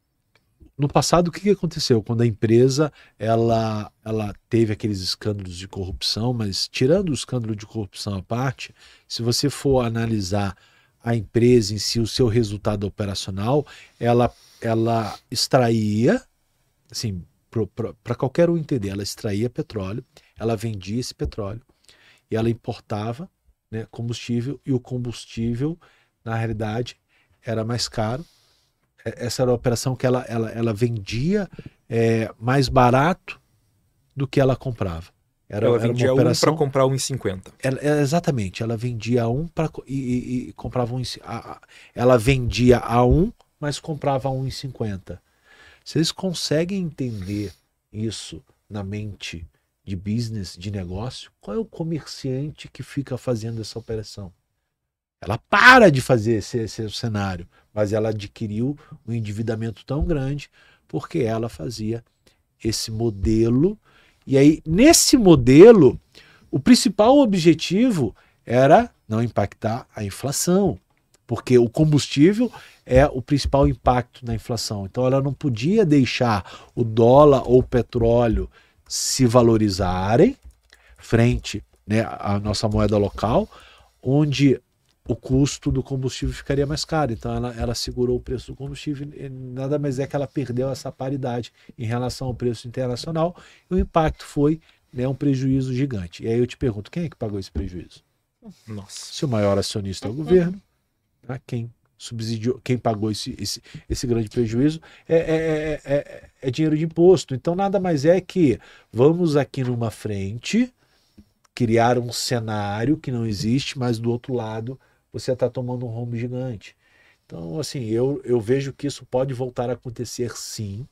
No passado, o que aconteceu? Quando a empresa ela, ela teve aqueles escândalos de corrupção, mas tirando o escândalo de corrupção à parte, se você for analisar a empresa em si, o seu resultado operacional, ela, ela extraía, assim, para qualquer um entender, ela extraía petróleo, ela vendia esse petróleo e ela importava, né, combustível, e o combustível, na realidade, era mais caro. Essa era a operação que ela, ela, ela vendia é, mais barato do que ela comprava. Era, ela era vendia uma operação, um para comprar um e cinquenta. Ela, exatamente, ela vendia um pra, e, e, e comprava um. A, ela vendia a um, mas comprava a um e cinquenta. Vocês conseguem entender isso na mente de business, de negócio? Qual é o comerciante que fica fazendo essa operação? Ela para de fazer esse, esse cenário, mas ela adquiriu um endividamento tão grande porque ela fazia esse modelo. E aí, nesse modelo, o principal objetivo era não impactar a inflação, porque o combustível é o principal impacto na inflação. Então ela não podia deixar o dólar ou o petróleo se valorizarem frente, né, à nossa moeda local, onde o custo do combustível ficaria mais caro. Então ela, ela segurou o preço do combustível, e nada mais é que ela perdeu essa paridade em relação ao preço internacional, e o impacto foi, né, um prejuízo gigante. E aí eu te pergunto, quem é que pagou esse prejuízo? Nossa. Se o maior acionista é o governo, tá? Quem subsidiou, quem pagou esse, esse, esse grande prejuízo é, é, é, é dinheiro de imposto. Então nada mais é que vamos aqui numa frente criar um cenário que não existe, mas do outro lado você está tomando um rombo gigante. Então, assim, eu, eu vejo que isso pode voltar a acontecer, sim,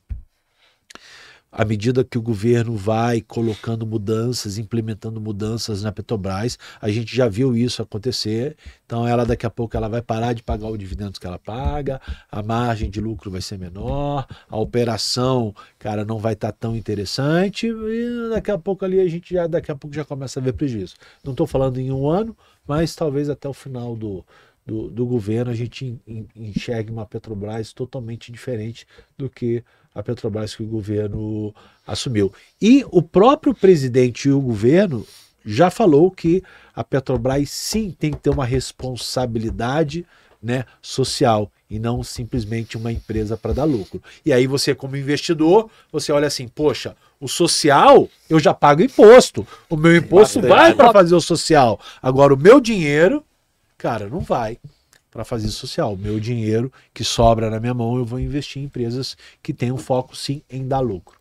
à medida que o governo vai colocando mudanças, implementando mudanças na Petrobras. A gente já viu isso acontecer. Então ela daqui a pouco ela vai parar de pagar os dividendos que ela paga, a margem de lucro vai ser menor, a operação, cara, não vai estar tão interessante, e daqui a pouco ali a gente já daqui a pouco já começa a ver prejuízo. Não estou falando em um ano, mas talvez até o final do Do, do governo a gente enxergue uma Petrobras totalmente diferente do que a Petrobras que o governo assumiu. E o próprio presidente e o governo já falou que a Petrobras sim tem que ter uma responsabilidade, né, social, e não simplesmente uma empresa para dar lucro. E aí você, como investidor, você olha assim, poxa, o social eu já pago imposto, o meu imposto Bastante. vai para fazer o social, agora o meu dinheiro, cara, não vai para fazer social. O meu dinheiro que sobra na minha mão, eu vou investir em empresas que têm um foco, sim, em dar lucro.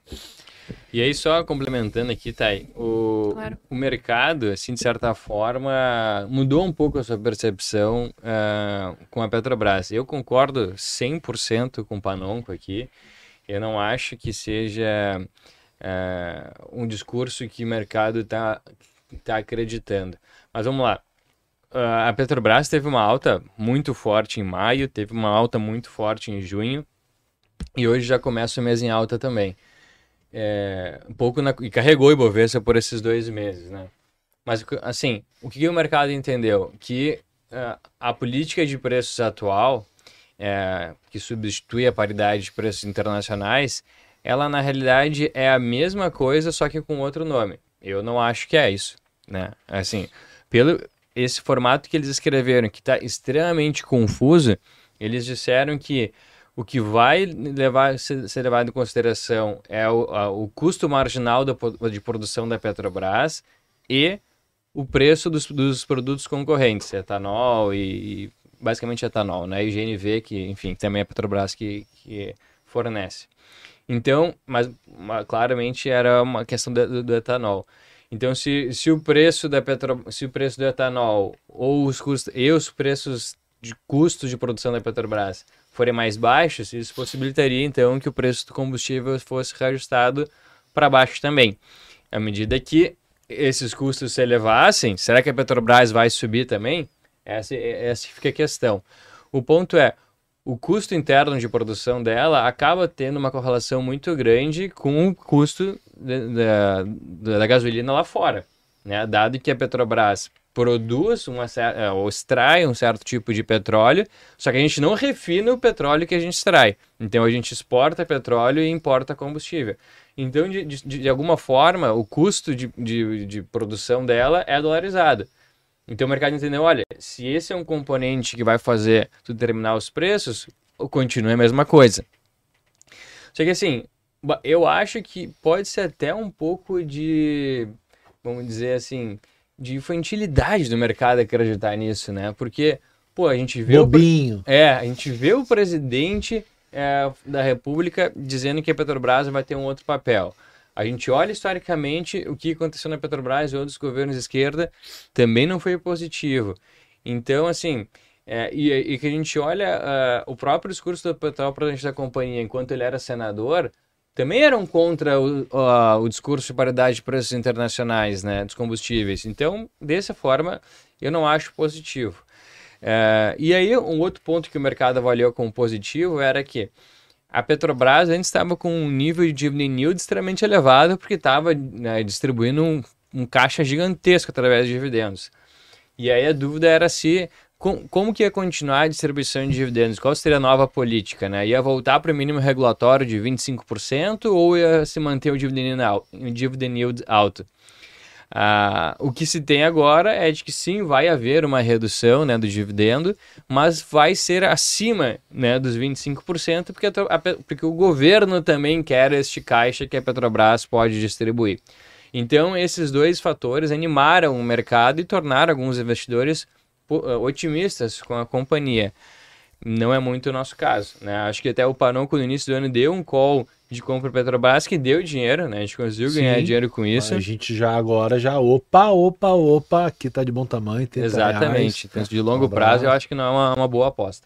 E aí, só complementando aqui, Thay, o, Claro. o mercado, assim, de certa forma, mudou um pouco a sua percepção uh, com a Petrobras. Eu concordo cem por cento com o Panonco aqui. Eu não acho que seja uh, um discurso que o mercado está tá acreditando. Mas vamos lá. Uh, a Petrobras teve uma alta muito forte em maio, teve uma alta muito forte em junho, e hoje já começa o mês em alta também. É, um pouco na, e carregou o Ibovespa por esses dois meses, né? Mas, assim, o que o mercado entendeu? Que uh, a política de preços atual, é, que substitui a paridade de preços internacionais, ela, na realidade, é a mesma coisa, só que com outro nome. Eu não acho que é isso, né? Assim, pelo... esse formato que eles escreveram, que está extremamente confuso, eles disseram que o que vai levar, ser, ser levado em consideração é o, a, o custo marginal da, de produção da Petrobras e o preço dos, dos produtos concorrentes, etanol e, e basicamente etanol, né? E G N V, que, enfim, também é a Petrobras que, que fornece. Então, mas, mas claramente era uma questão do, do, do etanol. Então, se, se o preço da Petro, se o preço do etanol ou os custos e os preços de custos de produção da Petrobras forem mais baixos, isso possibilitaria então que o preço do combustível fosse reajustado para baixo também. À medida que esses custos se elevassem, será que a Petrobras vai subir também? Essa, essa fica a questão. O ponto é, o custo interno de produção dela acaba tendo uma correlação muito grande com o custo da, da, da gasolina lá fora, né? Dado que a Petrobras produz uma, ou extrai um certo tipo de petróleo, só que a gente não refina o petróleo que a gente extrai. Então a gente exporta petróleo e importa combustível. Então, de, de, de alguma forma, o custo de, de, de produção dela é dolarizado. Então o mercado entendeu, olha, se esse é um componente que vai fazer tu determinar os preços, continua a mesma coisa. Só que assim, eu acho que pode ser até um pouco de, vamos dizer assim, de infantilidade do mercado acreditar nisso, né? Porque, pô, a gente vê Bobinho. O, é, a gente vê o presidente é, da República dizendo que a Petrobras vai ter um outro papel. A gente olha historicamente o que aconteceu na Petrobras e outros governos de esquerda, também não foi positivo. Então, assim, é, e, e que a gente olha uh, o próprio discurso do atual presidente da companhia, enquanto ele era senador, também eram contra o, uh, o discurso de paridade de preços internacionais, né, dos combustíveis. Então, dessa forma, eu não acho positivo. Uh, e aí, um outro ponto que o mercado avaliou como positivo era que a Petrobras antes estava com um nível de dividend yield extremamente elevado porque estava, né, distribuindo um, um caixa gigantesco através de dividendos. E aí a dúvida era se com, como que ia continuar a distribuição de dividendos, qual seria a nova política, né? Ia voltar para o mínimo regulatório de vinte e cinco por cento ou ia se manter o dividend, o dividend yield alto? Ah, o que se tem agora é de que sim, vai haver uma redução, né, do dividendo, mas vai ser acima, né, dos vinte e cinco por cento, porque, a, a, porque o governo também quer este caixa que a Petrobras pode distribuir. Então, esses dois fatores animaram o mercado e tornaram alguns investidores otimistas com a companhia. Não é muito o nosso caso, né? Acho que até o Panoco no início do ano deu um call de compra Petrobras que deu dinheiro, né? A gente conseguiu Sim, ganhar dinheiro com isso. A gente já agora já, opa, opa, opa, aqui tá de bom tamanho. Exatamente. Então, de longo um prazo eu acho que não é uma, uma boa aposta.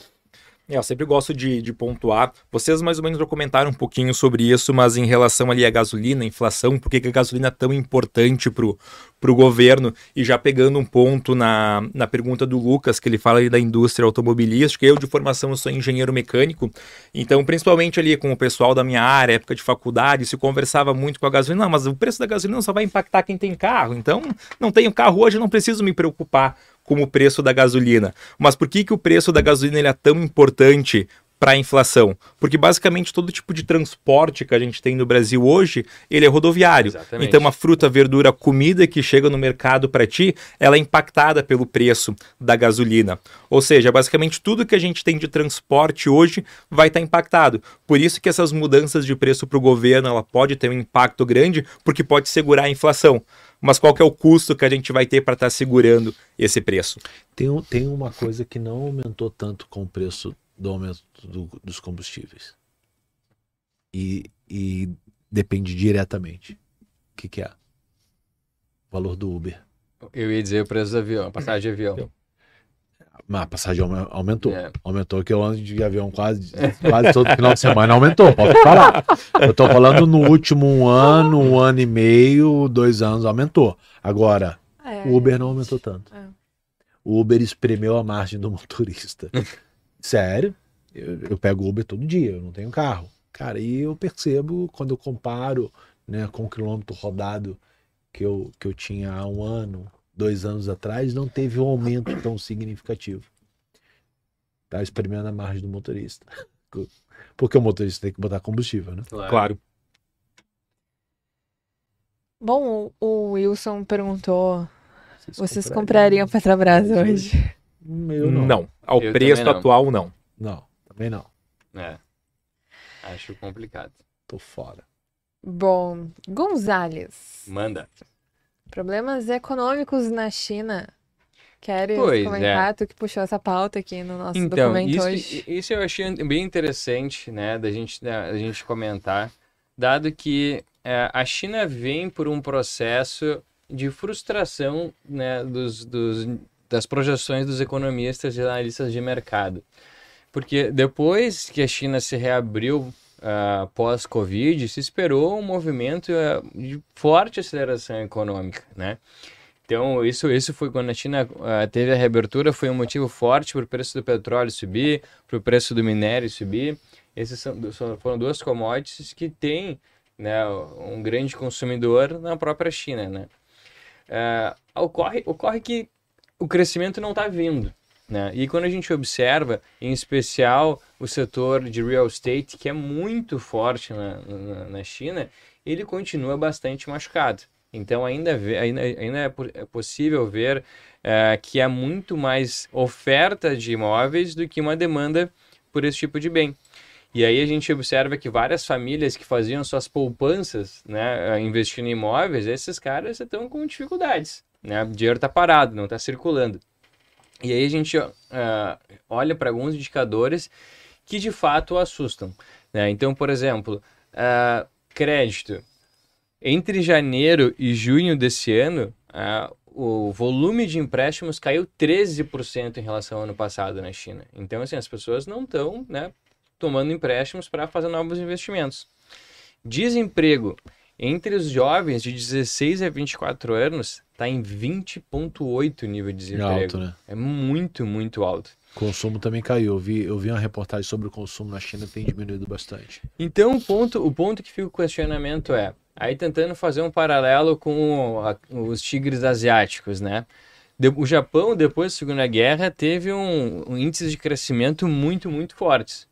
É, eu sempre gosto de, de pontuar. Vocês mais ou menos comentaram um pouquinho sobre isso, mas em relação ali à gasolina, inflação, por que, que a gasolina é tão importante pro, pro governo? E já pegando um ponto na, na pergunta do Lucas, que ele fala ali da indústria automobilística, eu de formação eu sou engenheiro mecânico, então principalmente ali com o pessoal da minha área, época de faculdade, se conversava muito com a gasolina, não, mas o preço da gasolina só vai impactar quem tem carro, então não tenho carro hoje, não preciso me preocupar como o preço da gasolina. Mas por que, que o preço da gasolina ele é tão importante para a inflação? Porque basicamente todo tipo de transporte que a gente tem no Brasil hoje, ele é rodoviário. Exatamente. Então a fruta, verdura, comida que chega no mercado para ti, ela é impactada pelo preço da gasolina. Ou seja, basicamente tudo que a gente tem de transporte hoje vai estar tá impactado. Por isso que essas mudanças de preço para o governo, ela pode ter um impacto grande, porque pode segurar a inflação. Mas qual que é o custo que a gente vai ter para estar tá segurando esse preço? Tem, tem uma coisa que não aumentou tanto com o preço do aumento do, dos combustíveis. E, e depende diretamente. O que, que é? O valor do Uber. Eu ia dizer o preço do avião, a passagem de avião. Mas a passagem aumentou. É. Aumentou que eu ando de avião quase, quase todo final de semana. Aumentou, pode falar. Eu tô falando no último um ano, um ano e meio, dois anos, aumentou. Agora, É. o Uber não aumentou tanto. É. O Uber espremeu a margem do motorista. Sério? Eu, eu pego Uber todo dia, eu não tenho carro. Cara, e eu percebo, quando eu comparo, né, com o quilômetro rodado que eu, que eu tinha há um ano, dois anos atrás, não teve um aumento tão significativo. Tá espremendo a margem do motorista. Porque o motorista tem que botar combustível, né? Claro. Claro. Bom, o Wilson perguntou: Vocês, vocês comprariam Petrobras hoje? Eu não. Não. Ao Eu preço também não. atual, não. Não, também não. É. Acho complicado. Tô fora. Bom, Gonzales. Manda. Problemas econômicos na China. Queres Pois comentar? é. Tu que puxou essa pauta aqui no nosso Então, documento isso, hoje. isso eu achei bem interessante, né, da gente, da, da gente comentar, dado que é, a China vem por um processo de frustração, né, dos, dos, das projeções dos economistas e analistas de mercado. Porque depois que a China se reabriu uh, pós-Covid, se esperou um movimento uh, de forte aceleração econômica, né? Então, isso, isso foi quando a China uh, teve a reabertura, foi um motivo forte para o preço do petróleo subir, para o preço do minério subir. Esses são, são, foram duas commodities que têm, né, um grande consumidor na própria China, né? Uh, ocorre, ocorre que o crescimento não está vindo, né? E quando a gente observa, em especial, o setor de real estate, que é muito forte na, na, na China, ele continua bastante machucado. Então, ainda, vê, ainda, ainda é, é possível ver uh, que há muito mais oferta de imóveis do que uma demanda por esse tipo de bem. E aí a gente observa que várias famílias que faziam suas poupanças, né, investindo em imóveis, esses caras estão com dificuldades, né? O dinheiro está parado, não está circulando. E aí a gente uh, olha para alguns indicadores que de fato assustam, né? Então, por exemplo, uh, crédito. Entre janeiro e junho desse ano, uh, o volume de empréstimos caiu treze por cento em relação ao ano passado na China. Então, assim, as pessoas não estão, né, tomando empréstimos para fazer novos investimentos. Desemprego. Entre os jovens de dezesseis a vinte e quatro anos, está em vinte vírgula oito nível de desemprego. É alto, né? É muito, muito alto. O consumo também caiu. Eu vi, eu vi uma reportagem sobre o consumo na China, tem diminuído bastante. Então, o ponto, o ponto que fica o questionamento é, aí tentando fazer um paralelo com a, os tigres asiáticos, né? De, o Japão, depois da Segunda Guerra, teve um, um índice de crescimento muito, muito fortes.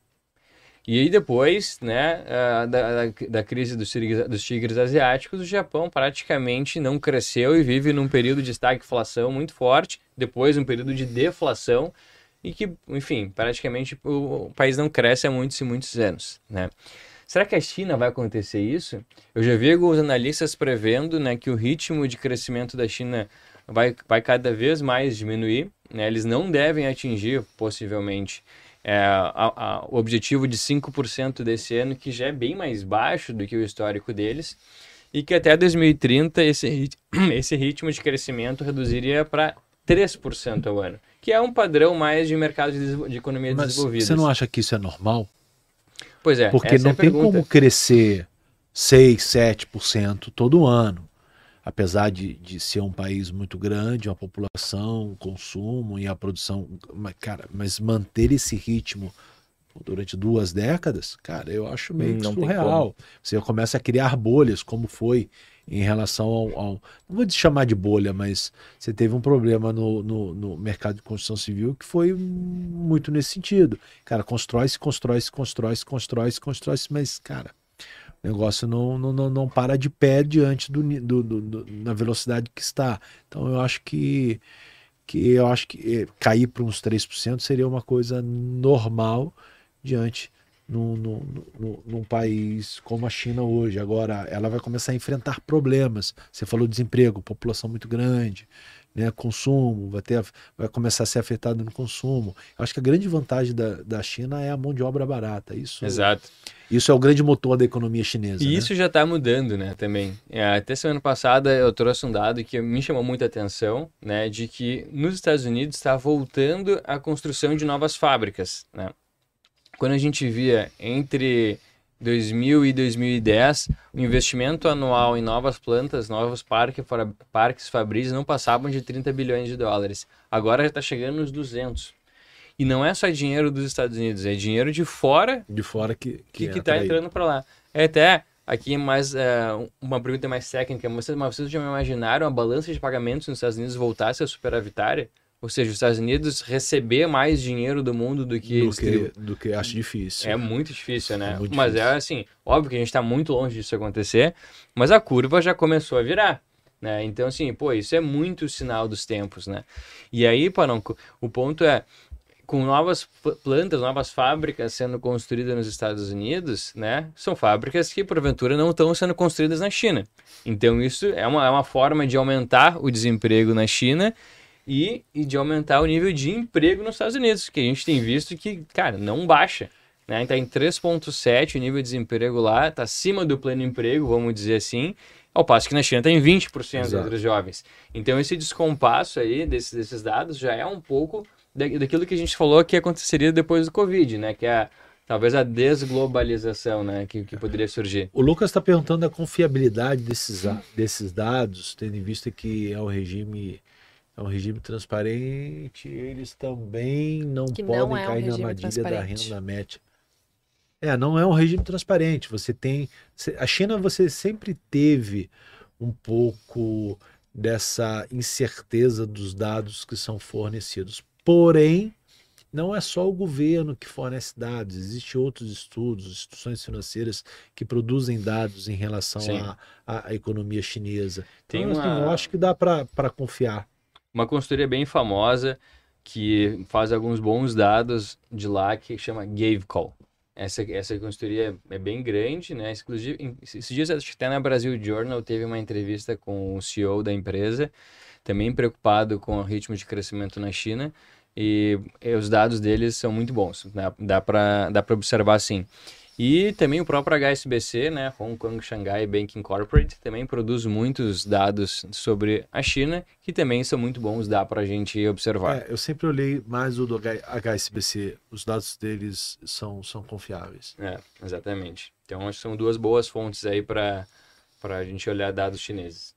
E aí depois, né, da, da, da crise dos tigres, dos tigres asiáticos, o Japão praticamente não cresceu e vive num período de estagflação muito forte, depois um período de deflação, e que, enfim, praticamente o, o país não cresce há muitos e muitos anos, né? Será que a China vai acontecer isso? Eu já vi alguns analistas prevendo, né, que o ritmo de crescimento da China vai, vai cada vez mais diminuir, né? Eles não devem atingir, possivelmente, É, a, a, o objetivo de cinco por cento desse ano, que já é bem mais baixo do que o histórico deles, e que até dois mil e trinta esse, esse ritmo de crescimento reduziria para três por cento ao ano, que é um padrão mais de mercado de, de economia Mas desenvolvida. Você não acha que isso é normal? Pois é. Porque não é tem como crescer seis, sete por cento todo ano. Apesar de, de ser um país muito grande, uma população, um consumo e a produção, mas, cara, mas manter esse ritmo durante duas décadas, cara, eu acho meio Não tem surreal. Você começa a criar bolhas, como foi em relação ao, ao... Não vou chamar de bolha, mas você teve um problema no, no, no mercado de construção civil que foi muito nesse sentido. Cara, constrói-se, constrói-se, constrói-se, constrói-se, constrói-se, mas, cara... O negócio não, não, não, não para de pé diante do, do, do, do, na velocidade que está. Então eu acho que, que, eu acho que cair para uns três por cento seria uma coisa normal diante num, num, num, num país como a China hoje. Agora ela vai começar a enfrentar problemas. Você falou desemprego, população muito grande, né, consumo, vai, ter, vai começar a ser afetado no consumo. Eu acho que a grande vantagem da, da China é a mão de obra barata. Isso, Exato. Isso é o grande motor da economia chinesa. E né? isso já está mudando, né, também. É, até semana passada eu trouxe um dado que me chamou muita atenção, né, de que nos Estados Unidos está voltando a construção de novas fábricas, né? Quando a gente via entre dois mil e dois mil e dez, o investimento anual em novas plantas, novos parques, parques fabris não passavam de trinta bilhões de dólares. Agora já está chegando nos duzentos. E não é só dinheiro dos Estados Unidos, é dinheiro de fora de fora que que está entrando para lá. É até aqui mais é, uma pergunta mais técnica, mas vocês, mas vocês já imaginaram a balança de pagamentos nos Estados Unidos voltar a ser superavitária? Ou seja, os Estados Unidos receber mais dinheiro do mundo do que... Do que, do que acho difícil. É muito difícil, né? É muito mas difícil. é assim, óbvio que a gente está muito longe disso acontecer, mas a curva já começou a virar. Né? Então, assim, pô, isso é muito sinal dos tempos, né? E aí, Panonco, o ponto é, com novas plantas, novas fábricas sendo construídas nos Estados Unidos, né? São fábricas que, porventura, não estão sendo construídas na China. Então, isso é uma, é uma forma de aumentar o desemprego na China e, e de aumentar o nível de emprego nos Estados Unidos, que a gente tem visto que, cara, não baixa. Né? Está em três vírgula sete o nível de desemprego lá, está acima do pleno emprego, vamos dizer assim, ao passo que na China está em vinte por cento entre os jovens. Então, esse descompasso aí desses, desses dados já é um pouco daquilo que a gente falou que aconteceria depois do Covid, né? Que é a, talvez a desglobalização, né? Que, que poderia surgir. O Lucas está perguntando a confiabilidade desses, desses dados, tendo em vista que é um regime, é um regime transparente, eles também não que podem não é cair um na armadilha da transparente. renda média. É, não é um regime transparente. Você tem, a China você sempre teve um pouco dessa incerteza dos dados que são fornecidos. Porém, não é só o governo que fornece dados, existem outros estudos, instituições financeiras que produzem dados em relação à, à economia chinesa. Então, Tem assim, uma... eu acho que dá para confiar. Uma consultoria bem famosa que faz alguns bons dados de lá que chama Gavecall. Essa, essa consultoria é bem grande, né? Inclusive, esses dias até na Brasil Journal teve uma entrevista com o C E O da empresa, também preocupado com o ritmo de crescimento na China. E, e os dados deles são muito bons, né? Dá para dá para observar sim. E também o próprio H S B C, né? Hong Kong Shanghai Banking Corporate, também produz muitos dados sobre a China, que também são muito bons, dá para a gente observar. É, eu sempre olhei mais o do H S B C, os dados deles são, são confiáveis. É, exatamente. Então, acho que são duas boas fontes aí para a gente olhar dados chineses.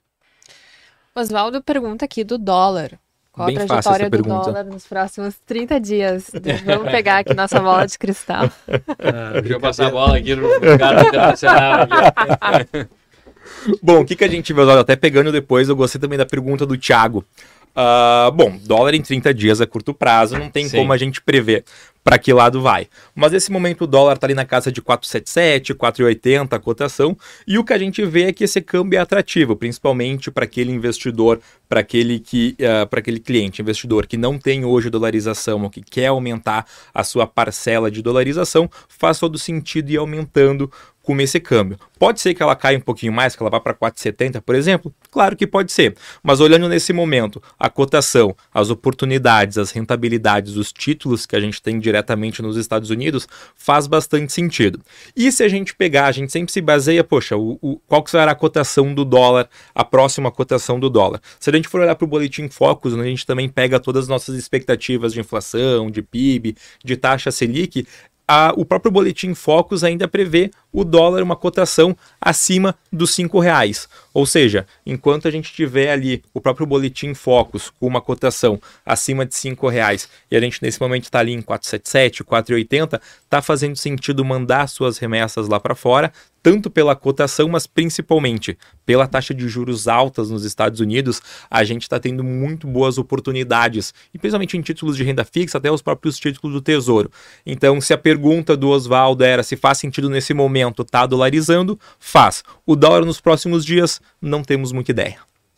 Oswaldo pergunta aqui do dólar. Qual Bem a trajetória do pergunta. dólar nos próximos trinta dias? Vamos pegar aqui nossa bola de cristal. Ah, Deixa eu passar a bola aqui no cara internacional. Aqui. Bom, o que, que a gente vê, até pegando depois, eu gostei também da pergunta do Thiago. Uh, bom, dólar em trinta dias a curto prazo, não tem Sim. como a gente prever para que lado vai. Mas nesse momento o dólar está ali na casa de quatro vírgula setenta e sete, quatro vírgula oitenta a cotação, e o que a gente vê é que esse câmbio é atrativo, principalmente para aquele investidor, para aquele, que, uh, para aquele cliente, investidor que não tem hoje dolarização ou que quer aumentar a sua parcela de dolarização, faz todo sentido ir aumentando com esse câmbio. Pode ser que ela caia um pouquinho mais, que ela vá para quatro vírgula setenta, por exemplo? Claro que pode ser. Mas olhando nesse momento, a cotação, as oportunidades, as rentabilidades, os títulos que a gente tem diretamente nos Estados Unidos, faz bastante sentido. E se a gente pegar, a gente sempre se baseia, poxa, o, o, qual que será a cotação do dólar, a próxima cotação do dólar? Se a gente for olhar para o Boletim Focus, a gente também pega todas as nossas expectativas de inflação, de P I B, de taxa Selic, A, o próprio Boletim Focus ainda prevê o dólar uma cotação acima dos cinco reais. Ou seja, enquanto a gente tiver ali o próprio Boletim Focus com uma cotação acima de cinco reais e a gente nesse momento está ali em quatro vírgula setenta e sete, quatro vírgula oitenta, está fazendo sentido mandar suas remessas lá para fora, tanto pela cotação, mas principalmente pela taxa de juros altas nos Estados Unidos, a gente está tendo muito boas oportunidades, e principalmente em títulos de renda fixa, até os próprios títulos do Tesouro. Então, se a pergunta do Oswaldo era se faz sentido nesse momento estar tá dolarizando, faz. O dólar nos próximos dias, não temos muita ideia.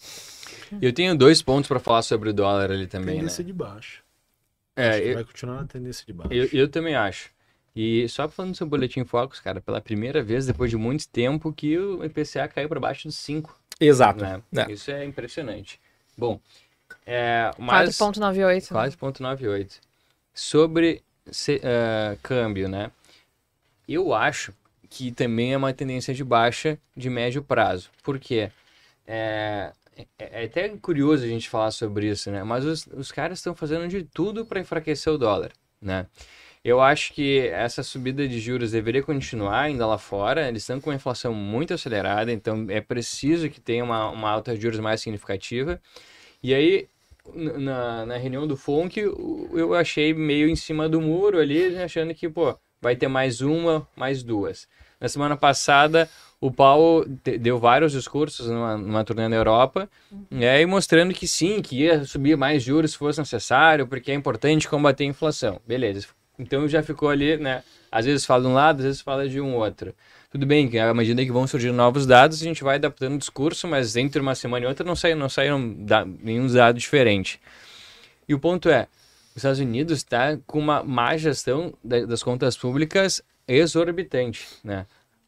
Eu tenho dois pontos para falar sobre o dólar ali também, Tendência né? de baixo. É, Acho que eu, vai continuar na tendência de baixo. eu, eu também acho. E só falando sobre o Boletim Focus, cara, pela primeira vez, depois de muito tempo, que o I P C A caiu para baixo dos cinco. Exato. Né? É. Isso é impressionante. Bom, é, mas... quatro vírgula noventa e oito. quatro vírgula noventa e oito. Sobre se, uh, câmbio, né? Eu acho que também é uma tendência de baixa de médio prazo. Por quê? É, é, é até curioso a gente falar sobre isso, né? Mas os, os caras estão fazendo de tudo para enfraquecer o dólar, né? Eu acho que essa subida de juros deveria continuar ainda lá fora. Eles estão com uma inflação muito acelerada, então é preciso que tenha uma, uma alta de juros mais significativa. E aí, na, na reunião do F O N C, eu achei meio em cima do muro ali, achando que, pô, vai ter mais uma, mais duas. Na semana passada, o Powell deu vários discursos numa, numa turnê na Europa, né, e mostrando que sim, que ia subir mais juros se fosse necessário, porque é importante combater a inflação. Beleza. Então já ficou ali, né? Às vezes fala de um lado, às vezes fala de um outro. Tudo bem que à medida que vão surgir novos dados, a gente vai adaptando o discurso, mas entre uma semana e outra não sai, não saíram da, nenhum dado diferente. E o ponto é, os Estados Unidos está com uma má gestão da, das contas públicas exorbitante, né?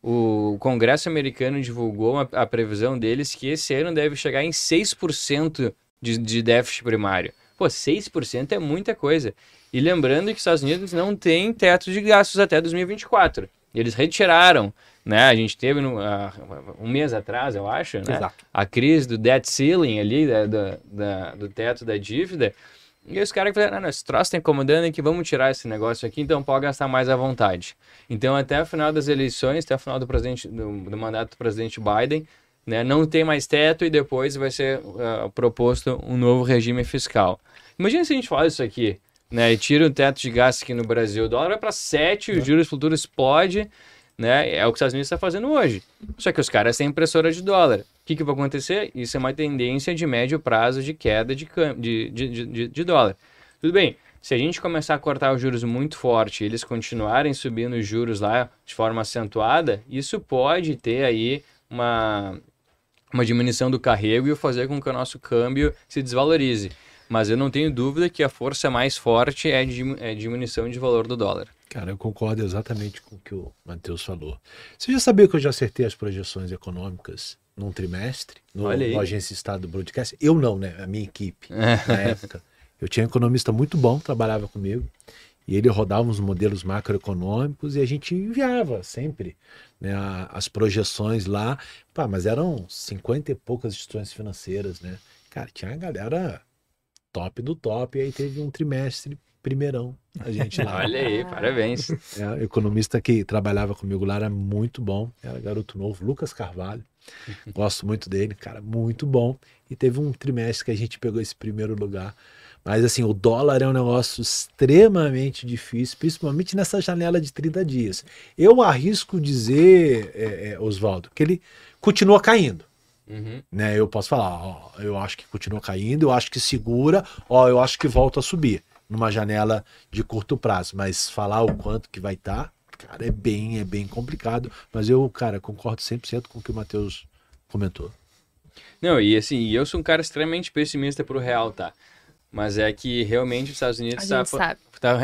O Congresso americano divulgou a, a previsão deles que esse ano deve chegar em seis por cento de, de déficit primário. Pô, seis por cento é muita coisa. E lembrando que os Estados Unidos não tem teto de gastos até dois mil e vinte e quatro. Eles retiraram, né? A gente teve no, uh, um mês atrás, eu acho, né? Exato. A crise do debt ceiling ali, da, da, da, do teto da dívida. E os caras falaram, não, esse troço tá incomodando aqui, vamos tirar esse negócio aqui, então pode gastar mais à vontade. Então, até o final das eleições, até o final do, presidente, do, do mandato do presidente Biden, né, não tem mais teto e depois vai ser uh, proposto um novo regime fiscal. Imagina se a gente fala isso aqui, né, e tira o teto de gastos aqui no Brasil, o dólar vai para sete, os juros futuros explode, né, é o que os Estados Unidos está fazendo hoje. Só que os caras têm impressora de dólar. O que, que vai acontecer? Isso é uma tendência de médio prazo de queda de, de, de, de, de dólar. Tudo bem, se a gente começar a cortar os juros muito forte e eles continuarem subindo os juros lá de forma acentuada, isso pode ter aí uma, uma diminuição do carrego e fazer com que o nosso câmbio se desvalorize. Mas eu não tenho dúvida que a força mais forte é a diminuição de valor do dólar. Cara, eu concordo exatamente com o que o Matheus falou. Você já sabia que eu já acertei as projeções econômicas num trimestre, no, no Agência Estado Broadcast? Eu não, né? A minha equipe, na época. Eu tinha um economista muito bom que trabalhava comigo, e ele rodava uns modelos macroeconômicos e a gente enviava sempre, né, as projeções lá. Pá, mas eram cinquenta e poucas instituições financeiras, né? Cara, tinha a galera top do top, e aí teve um trimestre primeirão, a gente lá. Olha aí, parabéns. É, o economista que trabalhava comigo lá era muito bom, era garoto novo, Lucas Carvalho. Gosto muito dele, cara, muito bom. E teve um trimestre que a gente pegou esse primeiro lugar. Mas assim, o dólar é um negócio extremamente difícil, principalmente nessa janela de trinta dias. Eu arrisco dizer, é, é, Oswaldo, que ele continua caindo. Uhum. Né? Eu posso falar, ó, eu acho que continua caindo, eu acho que segura, ó, eu acho que volta a subir numa janela de curto prazo, mas falar o quanto que vai estar, tá, cara, é bem, é bem complicado, mas eu, cara, concordo cem por cento com o que o Matheus comentou. Não, e assim, eu sou um cara extremamente pessimista pro real, tá? Mas é que realmente os Estados Unidos está... Tá, tá,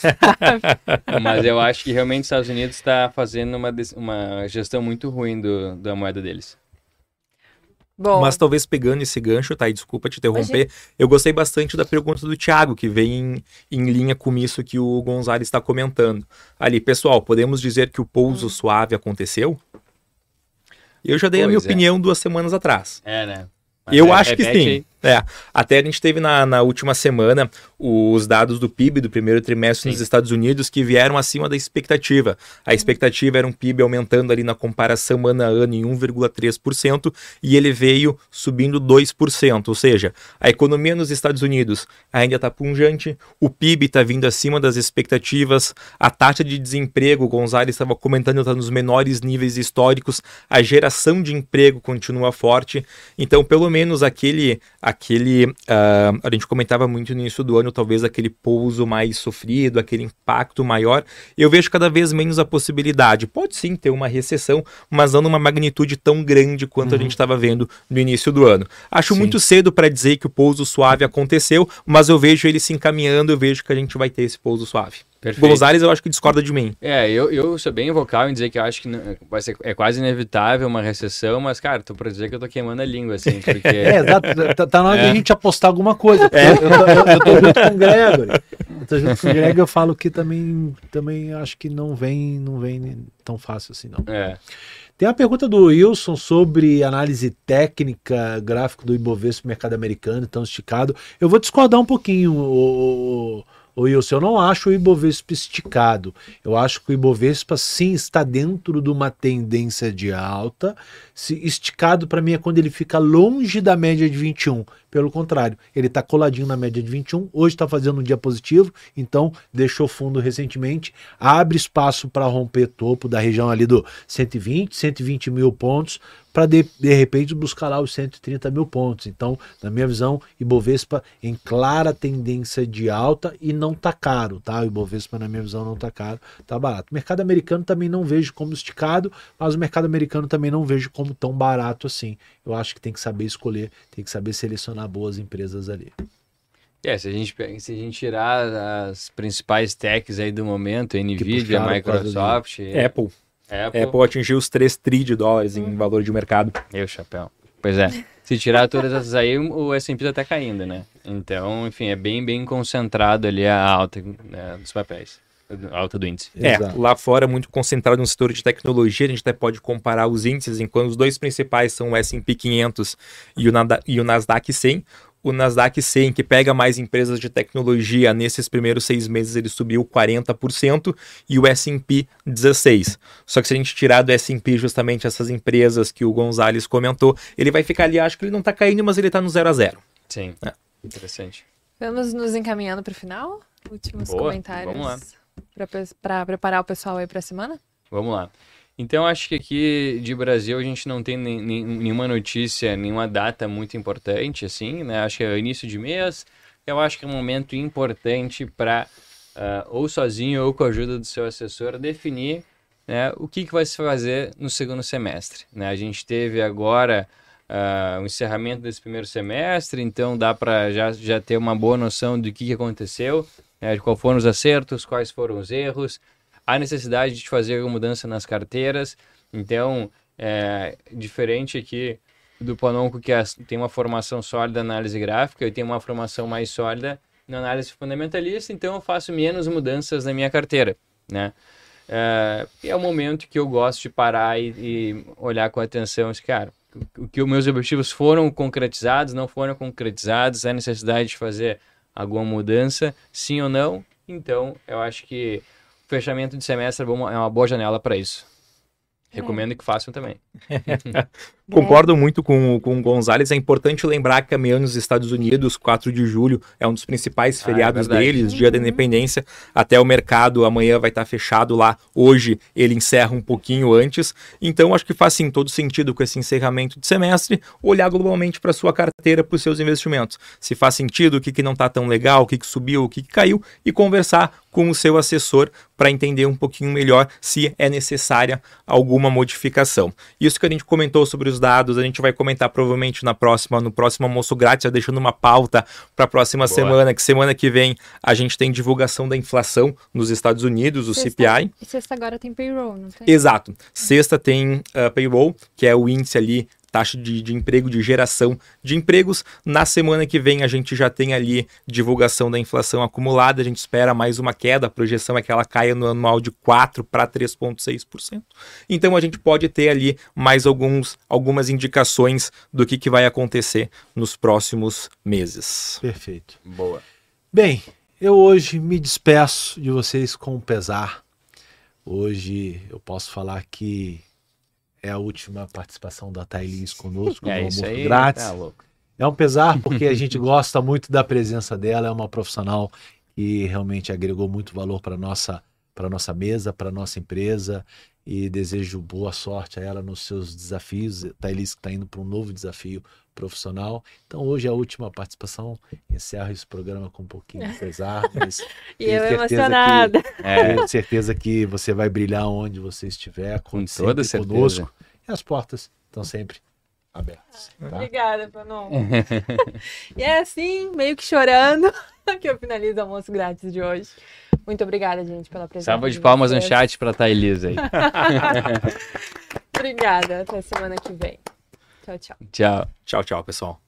é. Mas eu acho que realmente os Estados Unidos está fazendo uma, uma gestão muito ruim do, da moeda deles. Bom. Mas talvez pegando esse gancho, tá? E desculpa te interromper, gente... eu gostei bastante da pergunta do Thiago, que vem em, em linha com isso que o Gonzalez está comentando. Ali, pessoal, podemos dizer que o pouso hum. suave aconteceu? Eu já dei pois a minha é. opinião duas semanas atrás. É, né? Mas eu é, acho que sim. É. Até a gente teve na, na última semana os dados do P I B do primeiro trimestre sim. nos Estados Unidos que vieram acima da expectativa. A expectativa era um P I B aumentando ali na comparação ano a ano em um vírgula três por cento e ele veio subindo dois por cento. Ou seja, a economia nos Estados Unidos ainda está punjante, o P I B está vindo acima das expectativas, a taxa de desemprego, o Gonzalez estava comentando, está nos menores níveis históricos, a geração de emprego continua forte. Então, pelo menos aquele... aquele uh, a gente comentava muito no início do ano, talvez aquele pouso mais sofrido, aquele impacto maior, eu vejo cada vez menos a possibilidade. Pode sim ter uma recessão, mas não numa magnitude tão grande quanto uhum. a gente estava vendo no início do ano. Acho sim. muito cedo para dizer que o pouso suave aconteceu, mas eu vejo ele se encaminhando, eu vejo que a gente vai ter esse pouso suave. Perfeito. Gonzalez, eu acho que discorda de mim. É, eu, eu sou bem vocal em dizer que eu acho que não, vai ser, é quase inevitável uma recessão, mas, cara, tô pra dizer que eu tô queimando a língua, assim, porque... É, exato, tá, tá na hora é. de a gente apostar alguma coisa. É. Eu, eu, eu, eu tô junto com o Gregory. Eu tô junto com o Gregory, eu falo que também, também acho que não vem, não vem tão fácil assim, não. É. Tem uma pergunta do Wilson sobre análise técnica, gráfico do Ibovespa, mercado americano, tão esticado. Eu vou discordar um pouquinho, o... Ô Wilson, eu não acho o Ibovespa esticado. Eu acho que o Ibovespa sim está dentro de uma tendência de alta. Se esticado para mim é quando ele fica longe da média de vinte e um. Pelo contrário, ele está coladinho na média de vinte e um. Hoje está fazendo um dia positivo, então deixou fundo recentemente. Abre espaço para romper topo da região ali do cento e vinte, cento e vinte mil pontos, para de, de repente buscar lá os cento e trinta mil pontos. Então, na minha visão, Ibovespa em clara tendência de alta e não tá caro, tá? O Ibovespa, na minha visão, não tá caro, tá barato. O mercado americano também não vejo como esticado, mas o mercado americano também não vejo como tão barato assim. Eu acho que tem que saber escolher, tem que saber selecionar boas empresas ali. É, se a gente, pega- se a gente tirar as principais techs aí do momento, Nvidia, puxaram por causa Microsoft, Apple. Apple, Apple atingiu os três tri de dólares em valor de mercado. e o chapéu. Pois é, se tirar todas essas aí, o S and P tá até caindo, né? Então, enfim, é bem, bem concentrado ali a alta, né, dos papéis, a alta do índice. É, Exato. lá fora, muito concentrado no setor de tecnologia, a gente até pode comparar os índices, enquanto os dois principais são o S and P quinhentos e o, Nada- e o Nasdaq cem. O Nasdaq cem, que pega mais empresas de tecnologia, nesses primeiros seis meses ele subiu quarenta por cento e o S and P dezesseis por cento. Só que se a gente tirar do S and P justamente essas empresas que o Gonzalez comentou, ele vai ficar ali, acho que ele não está caindo, mas ele está no zero a zero. Sim, É. interessante. Vamos nos encaminhando para o final? Últimos Boa, comentários. vamos lá. Para preparar o pessoal aí para a semana? Vamos lá. Então, acho que aqui de Brasil a gente não tem nem- nem- nenhuma notícia, nenhuma data muito importante, assim, né? Acho que é início de mês. Eu acho que é um momento importante para, ou sozinho ou com a ajuda do seu assessor, definir, né, o que, que vai se fazer no segundo semestre, né? A gente teve agora ah, o encerramento desse primeiro semestre, então dá para já, já ter uma boa noção do que, que aconteceu, né, de quais foram os acertos, quais foram os erros, a necessidade de fazer alguma mudança nas carteiras. Então, é, diferente aqui do Panonco, que as- tem uma formação sólida na análise gráfica, eu tenho uma formação mais sólida na análise fundamentalista, então eu faço menos mudanças na minha carteira, né? É, e é o momento que eu gosto de parar e, e olhar com atenção, assim, cara, o que os meus objetivos foram concretizados, não foram concretizados, há necessidade de fazer alguma mudança, sim ou não. Então, eu acho que o fechamento de semestre é uma, é uma boa janela para isso. Recomendo que façam também. Concordo muito com, com o Gonzalez. É importante lembrar que amanhã nos Estados Unidos, quatro de julho, é um dos principais Ah, é feriados verdade. deles, Dia da Independência. Até o mercado amanhã vai estar fechado lá. Hoje ele encerra um pouquinho antes. Então acho que faz sim todo sentido com esse encerramento de semestre olhar globalmente para sua carteira, para os seus investimentos. Se faz sentido, o que, que não está tão legal, o que, que subiu, o que, que caiu, e conversar com o seu assessor para entender um pouquinho melhor se é necessária alguma modificação. Isso que a gente comentou sobre os dados, a gente vai comentar provavelmente na próxima, no próximo almoço grátis, já deixando uma pauta para a próxima Boa. semana, que semana que vem a gente tem divulgação da inflação nos Estados Unidos, o C P I. E sexta agora tem payroll, não tem? Exato. Sexta tem uh, payroll, que é o índice ali, taxa de, de emprego, de geração de empregos. Na semana que vem a gente já tem ali divulgação da inflação acumulada, a gente espera mais uma queda, a projeção é que ela caia no anual de quatro para três vírgula seis por cento. Então a gente pode ter ali mais alguns, algumas indicações do que, que vai acontecer nos próximos meses. Perfeito. Boa. Bem, eu hoje me despeço de vocês com pesar. Hoje eu posso falar que é a última participação da Thailys conosco no É isso Almoço aí. Grátis. Tá louco. É um pesar porque a gente gosta muito da presença dela, é uma profissional que realmente agregou muito valor para nossa para nossa mesa, para nossa empresa, e desejo boa sorte a ela nos seus desafios. Thailys que está indo para um novo desafio profissional. Então hoje é a última participação, encerro esse programa com um pouquinho de pesar, mas E tenho eu certeza emocionada. É, tenho certeza que você vai brilhar onde você estiver, com sempre toda certeza. conosco, e as portas estão sempre abertas. Tá? Obrigada, Panon. E é assim, meio que chorando, que eu finalizo o almoço grátis de hoje. Muito obrigada, gente, pela presença. Salva de palmas no vocês. chat pra Thailys aí. Obrigada. Até semana que vem. Tchau, tchau. Tchau. Tchau, tchau, pessoal.